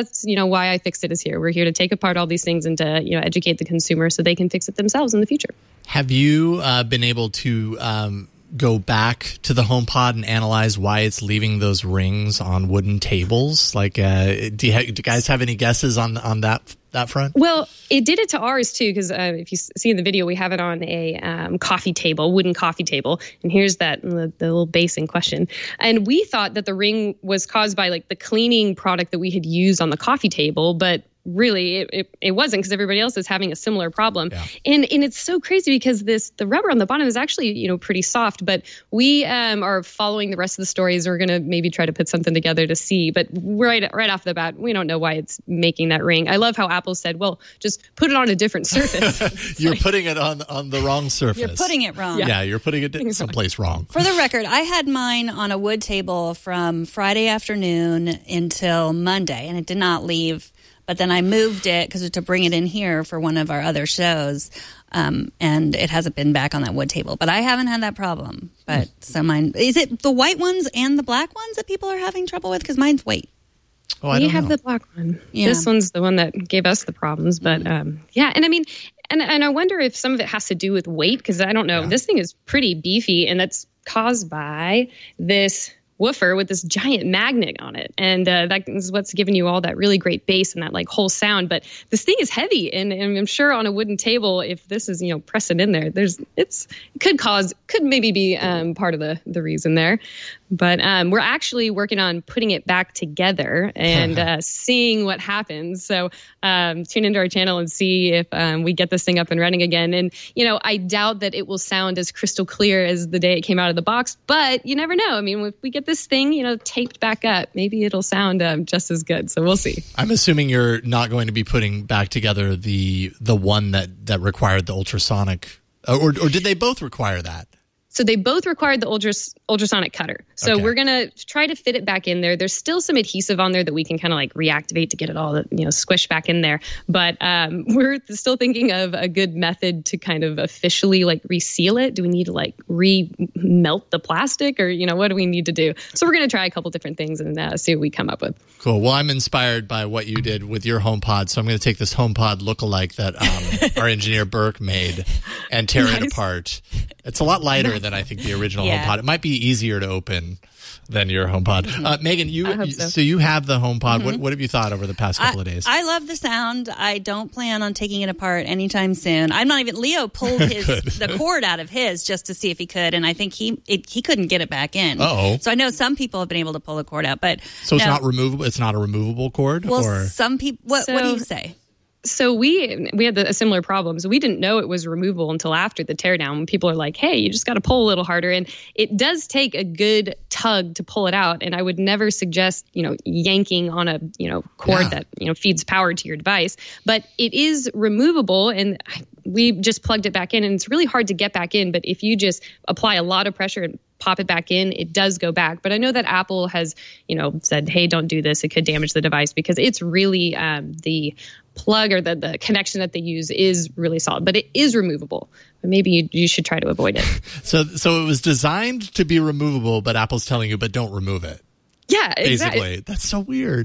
why iFixit is here. We're here to take apart all these things and to educate the consumer so they can fix it themselves in the future. Have you been able to go back to the HomePod and analyze why it's leaving those rings on wooden tables? Like, do you guys have any guesses on that front? Well, it did it to ours too, because if you see in the video, we have it on a coffee table, wooden coffee table, and here's the little base in question. And we thought that the ring was caused by like the cleaning product that we had used on the coffee table, but really it wasn't, because everybody else is having a similar problem. Yeah. And it's so crazy because the rubber on the bottom is actually pretty soft, but we are following the rest of the stories. We're going to maybe try to put something together to see, but right off the bat, we don't know why it's making that ring. I love how Apple said, well, just put it on a different surface. You're putting it on the wrong surface. You're putting it wrong. Yeah, you're putting it someplace wrong. For the record, I had mine on a wood table from Friday afternoon until Monday, and it did not leave. But then I moved it to bring it in here for one of our other shows, and it hasn't been back on that wood table. But I haven't had that problem. But so mine, is it the white ones and the black ones that people are having trouble with? Because mine's white. Oh, I don't know. We have the black one. Yeah. This one's the one that gave us the problems. But yeah, and I mean, and I wonder if some of it has to do with weight, because I don't know. Yeah. This thing is pretty beefy, and that's caused by this woofer with this giant magnet on it, and that is what's giving you all that really great bass and that like whole sound. But this thing is heavy, and I'm sure on a wooden table, if this is pressing in there, it could maybe be part of the reason there. But we're actually working on putting it back together and seeing what happens. So tune into our channel and see if we get this thing up and running again. And, I doubt that it will sound as crystal clear as the day it came out of the box, but you never know. I mean, if we get this thing, taped back up, maybe it'll sound just as good. So we'll see. I'm assuming you're not going to be putting back together the one that required the ultrasonic, or did they both require that? So they both required the ultrasonic cutter. So we're going to try to fit it back in there. There's still some adhesive on there that we can kind of like reactivate to get it all, squished back in there. But we're still thinking of a good method to kind of officially like reseal it. Do we need to like re-melt the plastic, or, what do we need to do? So we're going to try a couple different things and see what we come up with. Cool. Well, I'm inspired by what you did with your HomePod. So I'm going to take this HomePod lookalike that our engineer Burke made and tear it apart. It's a lot lighter than I think the original HomePod. It might be easier to open than your HomePod. Megan, so you have the HomePod. Mm-hmm. What have you thought over the past couple of days? I love the sound. I don't plan on taking it apart anytime soon. I'm not even. Leo pulled the cord out of his just to see if he could, and I think he couldn't get it back in. Oh, so I know some people have been able to pull the cord out, but so it's not removable. It's not a removable cord. Well, or? Some people. What do you say? So we had a similar problem. So we didn't know it was removable until after the teardown, when people are like, hey, you just got to pull a little harder. And it does take a good tug to pull it out. And I would never suggest, yanking on a, cord that, feeds power to your device. But it is removable, and we just plugged it back in, and it's really hard to get back in. But if you just apply a lot of pressure and pop it back in, it does go back. But I know that Apple has, said, hey, don't do this. It could damage the device, because it's really the plug or the connection that they use is really solid, but it is removable. But maybe you should try to avoid it. So it was designed to be removable, but Apple's telling you, but don't remove it. Yeah, basically. Exactly. That's so weird.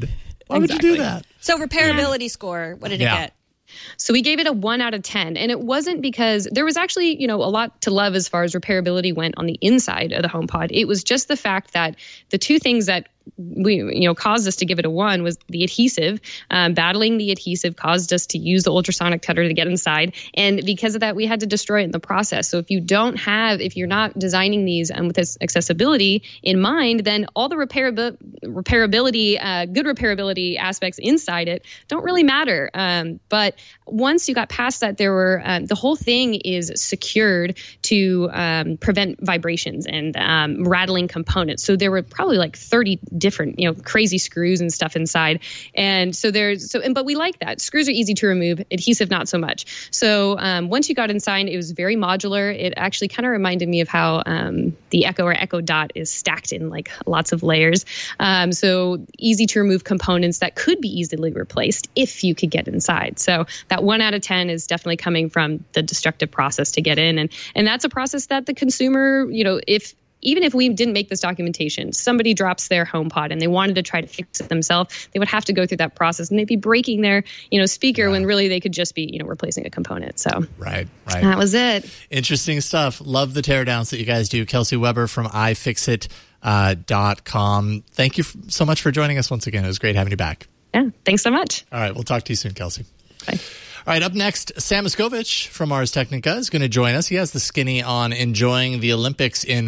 Why would you do that? So repairability score, what did it get? So we gave it a 1 out of 10. And it wasn't because there was actually, a lot to love as far as repairability went on the inside of the HomePod. It was just the fact that the two things that caused us to give it a 1 was the adhesive. Battling the adhesive caused us to use the ultrasonic cutter to get inside. And because of that, we had to destroy it in the process. So if you're not designing these with this accessibility in mind, then all the repairability, good repairability aspects inside it don't really matter. But once you got past that, there were the whole thing is secured to prevent vibrations and rattling components. So there were probably like 30 different, crazy screws and stuff inside. And so but we like that. Screws are easy to remove, adhesive not so much. So once you got inside, it was very modular. It actually kind of reminded me of how the Echo or Echo Dot is stacked in like lots of layers. So easy to remove components that could be easily replaced if you could get inside. So that 1 out of 10 is definitely coming from the destructive process to get in. And that's a process that the consumer, even if we didn't make this documentation, somebody drops their HomePod and they wanted to try to fix it themselves, they would have to go through that process and they'd be breaking their, speaker when really they could just be, replacing a component. So right. That was it. Interesting stuff. Love the teardowns that you guys do. Kelsey Weber from iFixit.com. Thank you so much for joining us once again. It was great having you back. Yeah. Thanks so much. All right. We'll talk to you soon, Kelsey. Bye. All right, up next, Sam Miskovich from Ars Technica is going to join us. He has the skinny on enjoying the Olympics in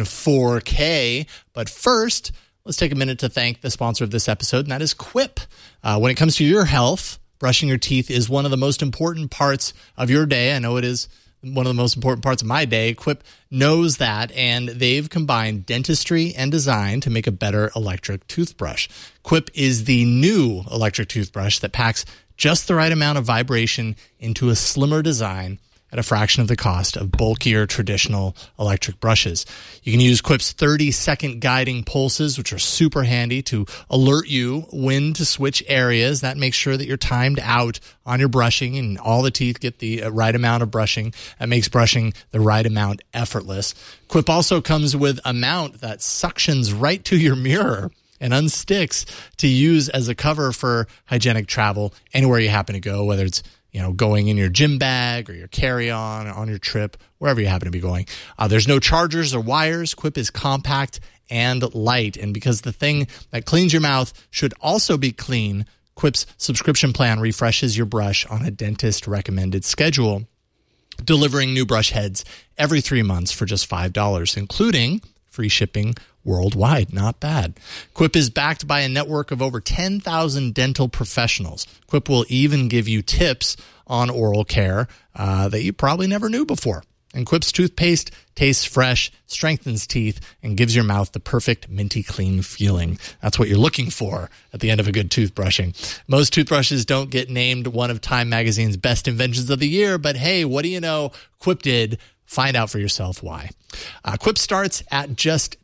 4K. But first, let's take a minute to thank the sponsor of this episode, and that is Quip. When it comes to your health, brushing your teeth is one of the most important parts of your day. I know it is one of the most important parts of my day. Quip knows that, and they've combined dentistry and design to make a better electric toothbrush. Quip is the new electric toothbrush that packs just the right amount of vibration into a slimmer design at a fraction of the cost of bulkier traditional electric brushes. You can use Quip's 30-second guiding pulses, which are super handy to alert you when to switch areas. That makes sure that you're timed out on your brushing and all the teeth get the right amount of brushing. That makes brushing the right amount effortless. Quip also comes with a mount that suctions right to your mirror and unsticks to use as a cover for hygienic travel anywhere you happen to go, whether it's going in your gym bag or your carry-on on your trip, wherever you happen to be going. There's no chargers or wires. Quip is compact and light. And because the thing that cleans your mouth should also be clean, Quip's subscription plan refreshes your brush on a dentist-recommended schedule, delivering new brush heads every 3 months for just $5, including free shipping worldwide. Not bad. Quip is backed by a network of over 10,000 dental professionals. Quip will even give you tips on oral care that you probably never knew before. And Quip's toothpaste tastes fresh, strengthens teeth, and gives your mouth the perfect minty clean feeling. That's what you're looking for at the end of a good toothbrushing. Most toothbrushes don't get named one of Time Magazine's best inventions of the year, but hey, what do you know? Quip did. Find out for yourself why. Quip starts at just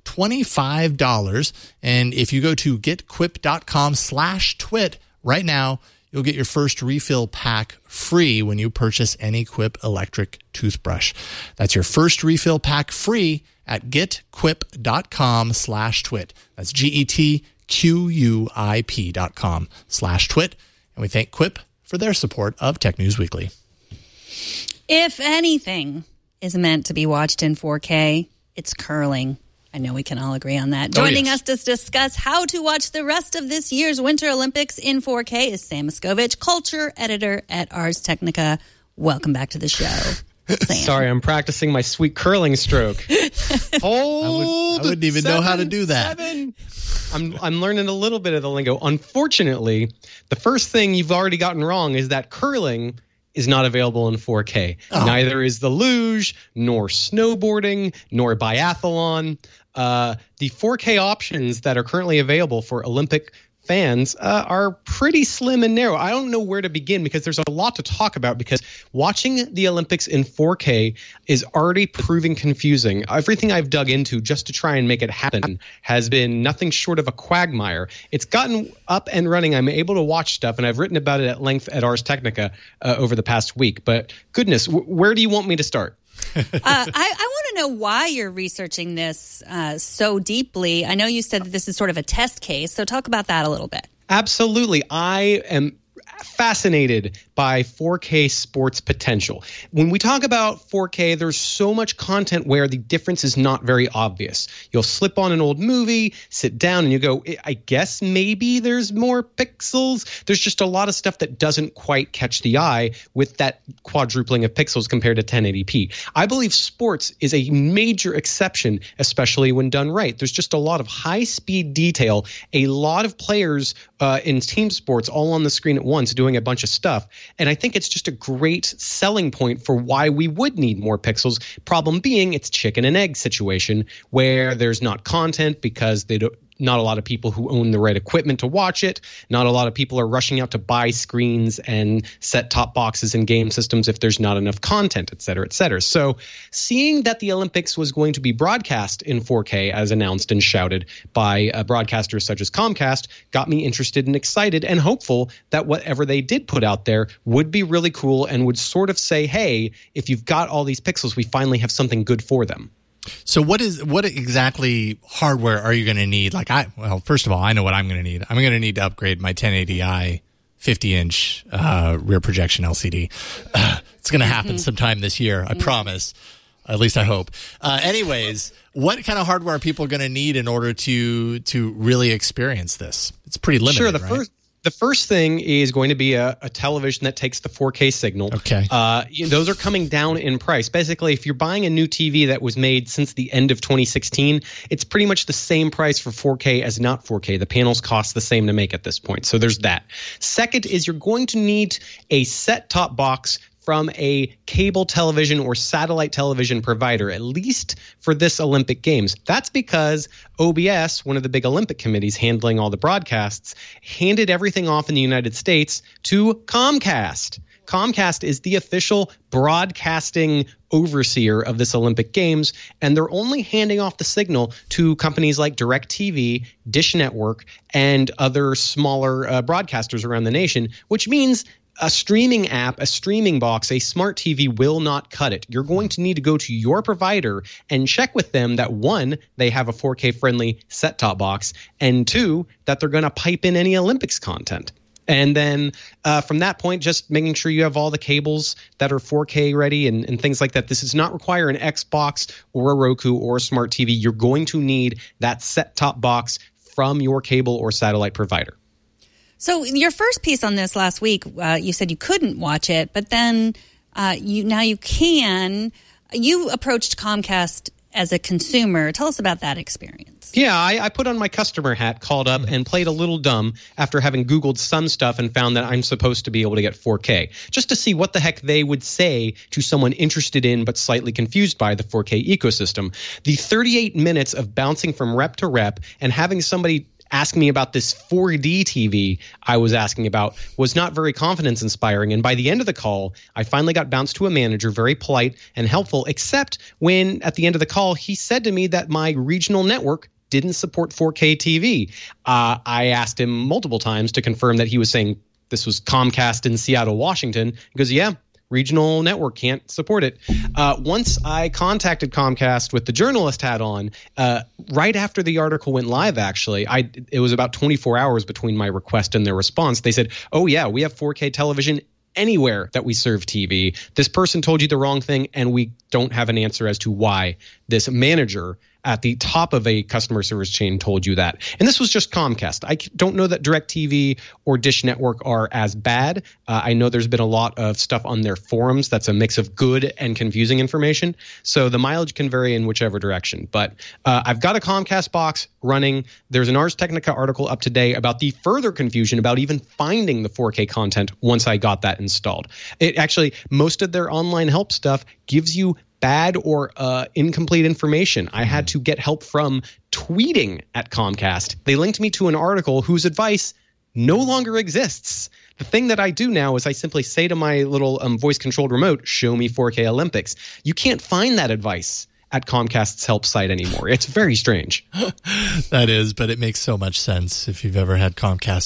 $25. And if you go to getquip.com/twit right now, you'll get your first refill pack free when you purchase any Quip electric toothbrush. That's your first refill pack free at getquip.com/twit. That's GETQUIP.com/twit. And we thank Quip for their support of Tech News Weekly. If anything is meant to be watched in 4K, it's curling. I know we can all agree on that. Joining us to discuss how to watch the rest of this year's Winter Olympics in 4K is Sam Miskovich, culture editor at Ars Technica. Welcome back to the show, Sam. Sorry, I'm practicing my sweet curling stroke. I wouldn't even know how to do that. I'm learning a little bit of the lingo. Unfortunately, the first thing you've already gotten wrong is that curling is not available in 4K. Oh. Neither is the luge, nor snowboarding, nor biathlon. The 4K options that are currently available for Olympic fans are pretty slim and narrow. I don't know where to begin because there's a lot to talk about, because watching the Olympics in 4K is already proving confusing. Everything I've dug into just to try and make it happen has been nothing short of a quagmire. It's gotten up and running. I'm able to watch stuff, and I've written about it at length at Ars Technica over the past week. But goodness, where do you want me to start? I want to know why you're researching this so deeply. I know you said that this is sort of a test case, so talk about that a little bit. Absolutely. I am fascinated by 4K sports potential. When we talk about 4K, there's so much content where the difference is not very obvious. You'll slip on an old movie, sit down, and you go, I guess maybe there's more pixels. There's just a lot of stuff that doesn't quite catch the eye with that quadrupling of pixels compared to 1080p. I believe sports is a major exception, especially when done right. There's just a lot of high-speed detail, a lot of players in team sports all on the screen at once doing a bunch of stuff. And I think it's just a great selling point for why we would need more pixels. Problem being, it's chicken and egg situation where there's not content because not a lot of people who own the right equipment to watch it. Not a lot of people are rushing out to buy screens and set top boxes and game systems if there's not enough content, et cetera, et cetera. So seeing that the Olympics was going to be broadcast in 4K as announced and shouted by broadcasters such as Comcast got me interested and excited and hopeful that whatever they did put out there would be really cool and would sort of say, hey, if you've got all these pixels, we finally have something good for them. So what exactly hardware are you going to need? First of all, I know what I'm going to need. I'm going to need to upgrade my 1080i 50-inch rear projection LCD. It's going to happen sometime this year, I promise. At least I hope. Anyways, what kind of hardware are people going to need in order to really experience this? It's pretty limited, right? The first thing is going to be a television that takes the 4K signal. Okay. Those are coming down in price. Basically, if you're buying a new TV that was made since the end of 2016, it's pretty much the same price for 4K as not 4K. The panels cost the same to make at this point. So there's that. Second is you're going to need a set-top box from a cable television or satellite television provider, at least for this Olympic Games. That's because OBS, one of the big Olympic committees handling all the broadcasts, handed everything off in the United States to Comcast. Comcast is the official broadcasting overseer of this Olympic Games, and they're only handing off the signal to companies like DirecTV, Dish Network, and other smaller broadcasters around the nation, which means a streaming app, a streaming box, a smart TV will not cut it. You're going to need to go to your provider and check with them that, one, they have a 4K-friendly set-top box, and two, that they're going to pipe in any Olympics content. And then from that point, just making sure you have all the cables that are 4K ready and things like that. This does not require an Xbox or a Roku or a smart TV. You're going to need that set-top box from your cable or satellite provider. So your first piece on this last week, you said you couldn't watch it, but then you can. You approached Comcast as a consumer. Tell us about that experience. Yeah, I put on my customer hat, called up, and played a little dumb after having Googled some stuff and found that I'm supposed to be able to get 4K, just to see what the heck they would say to someone interested in but slightly confused by the 4K ecosystem. The 38 minutes of bouncing from rep to rep and having somebody ask me about this 4D TV I was asking about was not very confidence-inspiring. And by the end of the call, I finally got bounced to a manager, very polite and helpful, except when at the end of the call, he said to me that my regional network didn't support 4K TV. I asked him multiple times to confirm that he was saying this was Comcast in Seattle, Washington. He goes, yeah, regional network can't support it. Once I contacted Comcast with the journalist hat on, right after the article went live, actually, it was about 24 hours between my request and their response. They said, oh, yeah, we have 4K television anywhere that we serve TV. This person told you the wrong thing, and we don't have an answer as to why this manager at the top of a customer service chain told you that. And this was just Comcast. I don't know that DirecTV or Dish Network are as bad. I know there's been a lot of stuff on their forums that's a mix of good and confusing information. So the mileage can vary in whichever direction. But I've got a Comcast box running. There's an Ars Technica article up today about the further confusion about even finding the 4K content once I got that installed. It actually, most of their online help stuff gives you bad or incomplete information. I had to get help from tweeting at Comcast. They linked me to an article whose advice no longer exists. The thing that I do now is I simply say to my little voice-controlled remote, show me 4K Olympics. You can't find that advice at Comcast's help site anymore. It's very strange. That is, but it makes so much sense if you've ever had Comcast.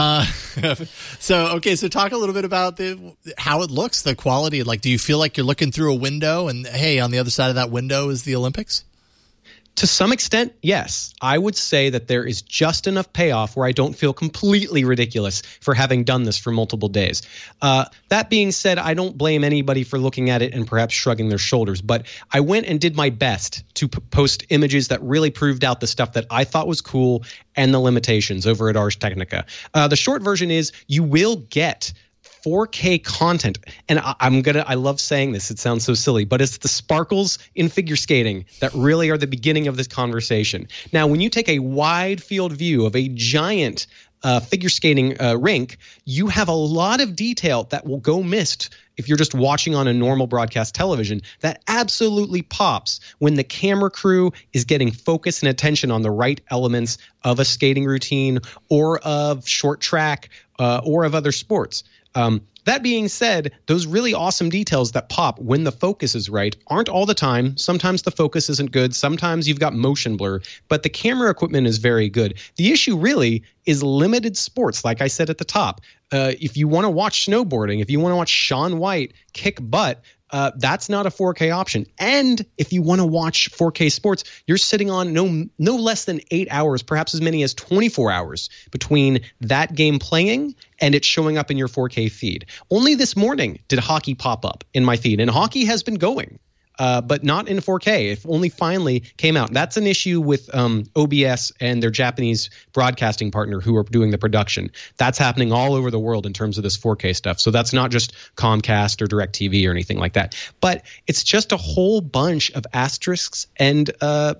So talk a little bit about how it looks, the quality. Like, do you feel like you're looking through a window and, hey, on the other side of that window is the Olympics? To some extent, yes. I would say that there is just enough payoff where I don't feel completely ridiculous for having done this for multiple days. That being said, I don't blame anybody for looking at it and perhaps shrugging their shoulders, but I went and did my best to post images that really proved out the stuff that I thought was cool and the limitations over at Ars Technica. The short version is you will get 4K content. And I love saying this, it sounds so silly, but it's the sparkles in figure skating that really are the beginning of this conversation. Now, when you take a wide field view of a giant figure skating rink, you have a lot of detail that will go missed if you're just watching on a normal broadcast television. That absolutely pops when the camera crew is getting focus and attention on the right elements of a skating routine or of short track or of other sports. That being said, those really awesome details that pop when the focus is right aren't all the time. Sometimes the focus isn't good. Sometimes you've got motion blur, but the camera equipment is very good. The issue really is limited sports, like I said at the top. If you want to watch snowboarding, if you want to watch Shaun White kick butt, that's not a 4K option. And if you want to watch 4K sports, you're sitting on no less than 8 hours, perhaps as many as 24 hours between that game playing and it showing up in your 4K feed. Only this morning did hockey pop up in my feed, and hockey has been going. But not in 4K. It only finally came out. That's an issue with OBS and their Japanese broadcasting partner who are doing the production. That's happening all over the world in terms of this 4K stuff. So that's not just Comcast or DirecTV or anything like that. But it's just a whole bunch of asterisks and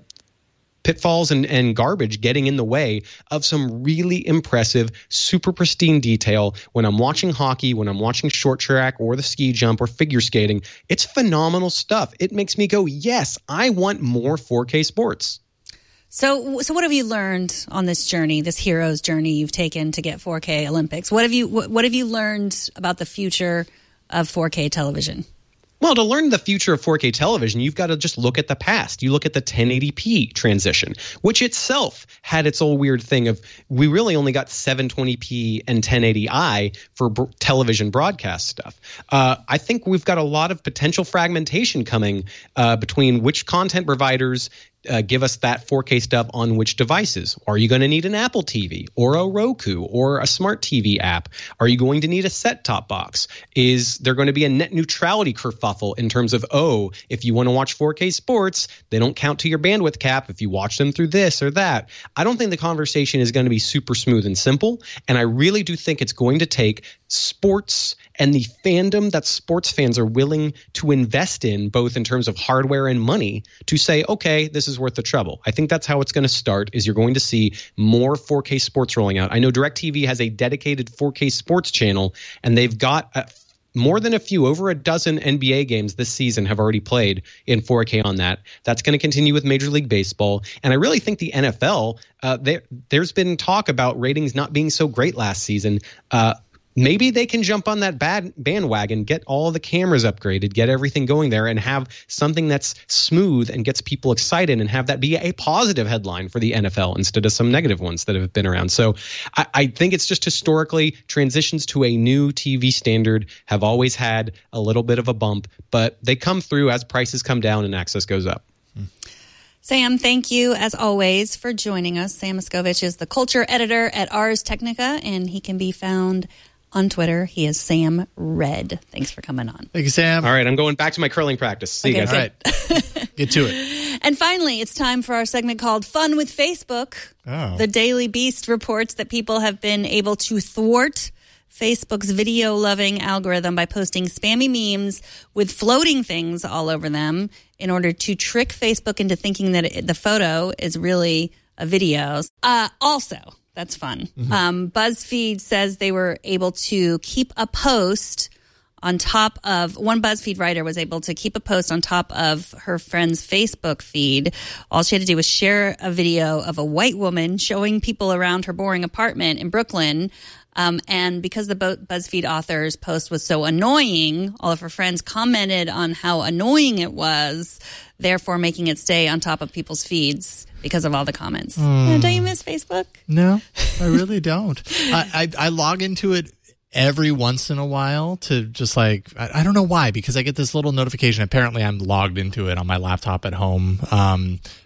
pitfalls and garbage getting in the way of some really impressive, super pristine detail. When I'm watching hockey, when I'm watching short track or the ski jump or figure skating, it's phenomenal stuff. It makes me go, yes, I want more 4K sports. So what have you learned on this journey, this hero's journey you've taken to get 4K Olympics? What have you learned about the future of 4K television? Well, to learn the future of 4K television, you've got to just look at the past. You look at the 1080p transition, which itself had its old weird thing of we really only got 720p and 1080i for television broadcast stuff. I think we've got a lot of potential fragmentation coming between which content providers give us that 4K stuff on which devices. Are you going to need an Apple TV or a Roku or a smart TV app? Are you going to need a set-top box? Is there going to be a net neutrality kerfuffle in terms of, if you want to watch 4K sports, they don't count to your bandwidth cap if you watch them through this or that? I don't think the conversation is going to be super smooth and simple, and I really do think it's going to take sports and the fandom that sports fans are willing to invest in, both in terms of hardware and money, to say, okay, this is worth the trouble. I think that's how it's going to start, is you're going to see more 4K sports rolling out. I know DirecTV has a dedicated 4K sports channel, and they've got more than a few, over a dozen NBA games this season have already played in 4K on that. That's going to continue with Major League Baseball. And I really think the NFL, there's been talk about ratings not being so great last season. Maybe they can jump on that bandwagon, get all the cameras upgraded, get everything going there, and have something that's smooth and gets people excited, and have that be a positive headline for the NFL instead of some negative ones that have been around. So I think it's just historically transitions to a new TV standard have always had a little bit of a bump, but they come through as prices come down and access goes up. Sam, thank you, as always, for joining us. Sam Miskovich is the culture editor at Ars Technica, and he can be found on Twitter. He is Sam Red. Thanks for coming on. Thank you, Sam. All right, I'm going back to my curling practice. See you guys. All right. Get to it. And finally, it's time for our segment called Fun with Facebook. Oh. The Daily Beast reports that people have been able to thwart Facebook's video-loving algorithm by posting spammy memes with floating things all over them in order to trick Facebook into thinking that the photo is really a video. Also, that's fun. Mm-hmm. BuzzFeed says they were able to keep a post on top of, one BuzzFeed writer was able to keep a post on top of her friend's Facebook feed. All she had to do was share a video of a white woman showing people around her boring apartment in Brooklyn. And because the BuzzFeed author's post was so annoying, all of her friends commented on how annoying it was, therefore making it stay on top of people's feeds because of all the comments. Don't you miss Facebook? No, I really don't. I log into it every once in a while to just like, I don't know why, because I get this little notification. Apparently I'm logged into it on my laptop at home.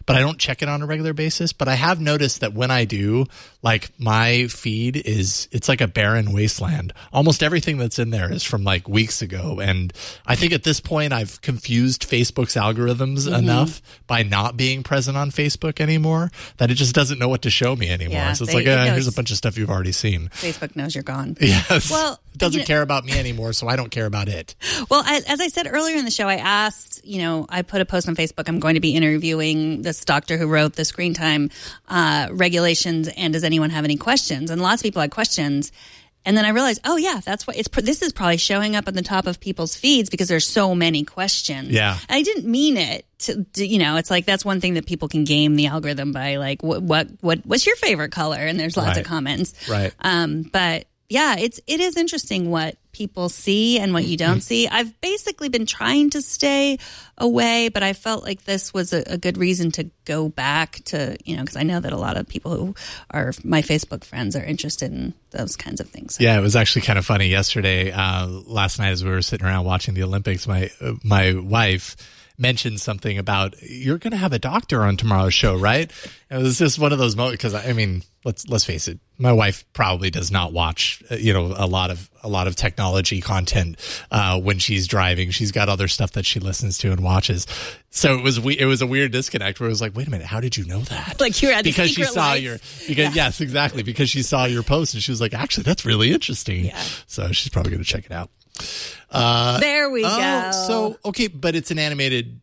but I don't check it on a regular basis. But I have noticed that when I do, like my feed it's like a barren wasteland. Almost everything that's in there is from like weeks ago. And I think at this point I've confused Facebook's algorithms enough by not being present on Facebook anymore that it just doesn't know what to show me anymore. Yeah, so it's like, here's a bunch of stuff you've already seen. Facebook knows you're gone. Yes. Well, it doesn't care about me anymore, so I don't care about it. Well, as I said earlier in the show, I asked, I put a post on Facebook. I'm going to be interviewing this doctor who wrote the screen time regulations, and does anyone have any questions? And lots of people had questions. And then I realized, oh yeah, that's what this is probably showing up at the top of people's feeds because there's so many questions. Yeah. And I didn't mean it to, it's like that's one thing that people can game the algorithm by, like, what's your favorite color? And there's lots of comments. Right. But yeah, it is interesting what people see and what you don't see. I've basically been trying to stay away, but I felt like this was a good reason to go back to, because I know that a lot of people who are my Facebook friends are interested in those kinds of things. Yeah, it was actually kind of funny yesterday. Last night as we were sitting around watching the Olympics, my wife mentioned something about, you're going to have a doctor on tomorrow's show, right? It was just one of those moments because, I mean, let's face it, my wife probably does not watch, a lot of technology content when she's driving. She's got other stuff that she listens to and watches. So it was a weird disconnect where it was like, wait a minute, how did you know that? Like you had because she saw yes, exactly, because she saw your post and she was like, actually, that's really interesting. Yeah. So she's probably going to check it out. There we go. So okay, but it's an animated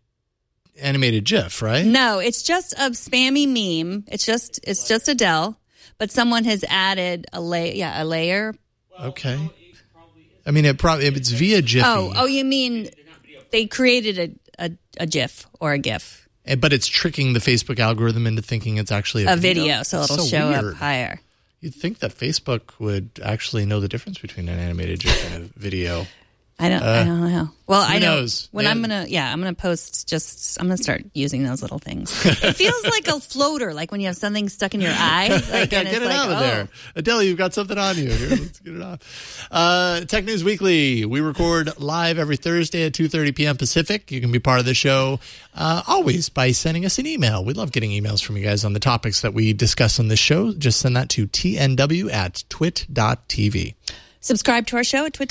GIF, right? No, it's just a spammy meme. It's just Adele, but someone has added a layer. Okay. I mean, it's via Jiffy. Oh, you mean they created a GIF or a GIF? But it's tricking the Facebook algorithm into thinking it's actually a video, so it'll show weird. up higher. You'd think that Facebook would actually know the difference between an animated GIF and a video. I don't know. Well, I know knows? when I'm gonna post. I'm gonna start using those little things. It feels like a floater, like when you have something stuck in your eye. Like, get it out of there, Adele. You've got something on you. Here, let's get it off. Tech News Weekly. We record live every Thursday at 2:30 p.m. Pacific. You can be part of the show always by sending us an email. We love getting emails from you guys on the topics that we discuss on this show. Just send that to tnw@twit.tv. Subscribe to our show at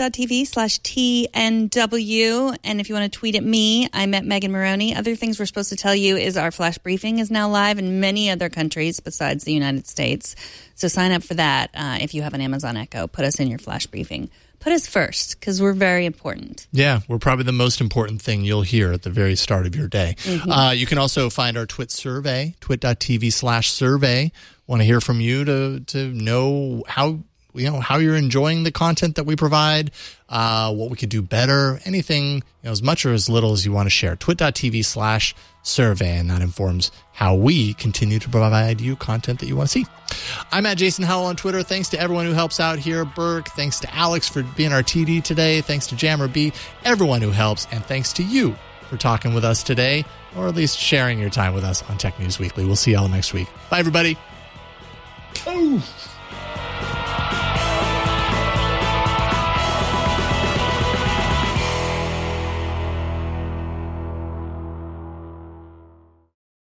twit.tv/TNW. And if you want to tweet at me, I'm at Megan Maroney. Other things we're supposed to tell you is our flash briefing is now live in many other countries besides the United States. So sign up for that if you have an Amazon Echo. Put us in your flash briefing. Put us first because we're very important. Yeah, we're probably the most important thing you'll hear at the very start of your day. Mm-hmm. You can also find our Twit survey, twit.tv/survey. Want to hear from you to know how you're enjoying the content that we provide, what we could do better, anything, as much or as little as you want to share. Twit.tv/survey, and that informs how we continue to provide you content that you want to see. I'm at Jason Howell on Twitter. Thanks to everyone who helps out here. Burke, thanks to Alex for being our TD today. Thanks to Jammer B, everyone who helps, and thanks to you for talking with us today, or at least sharing your time with us on Tech News Weekly. We'll see y'all next week. Bye, everybody. Oh.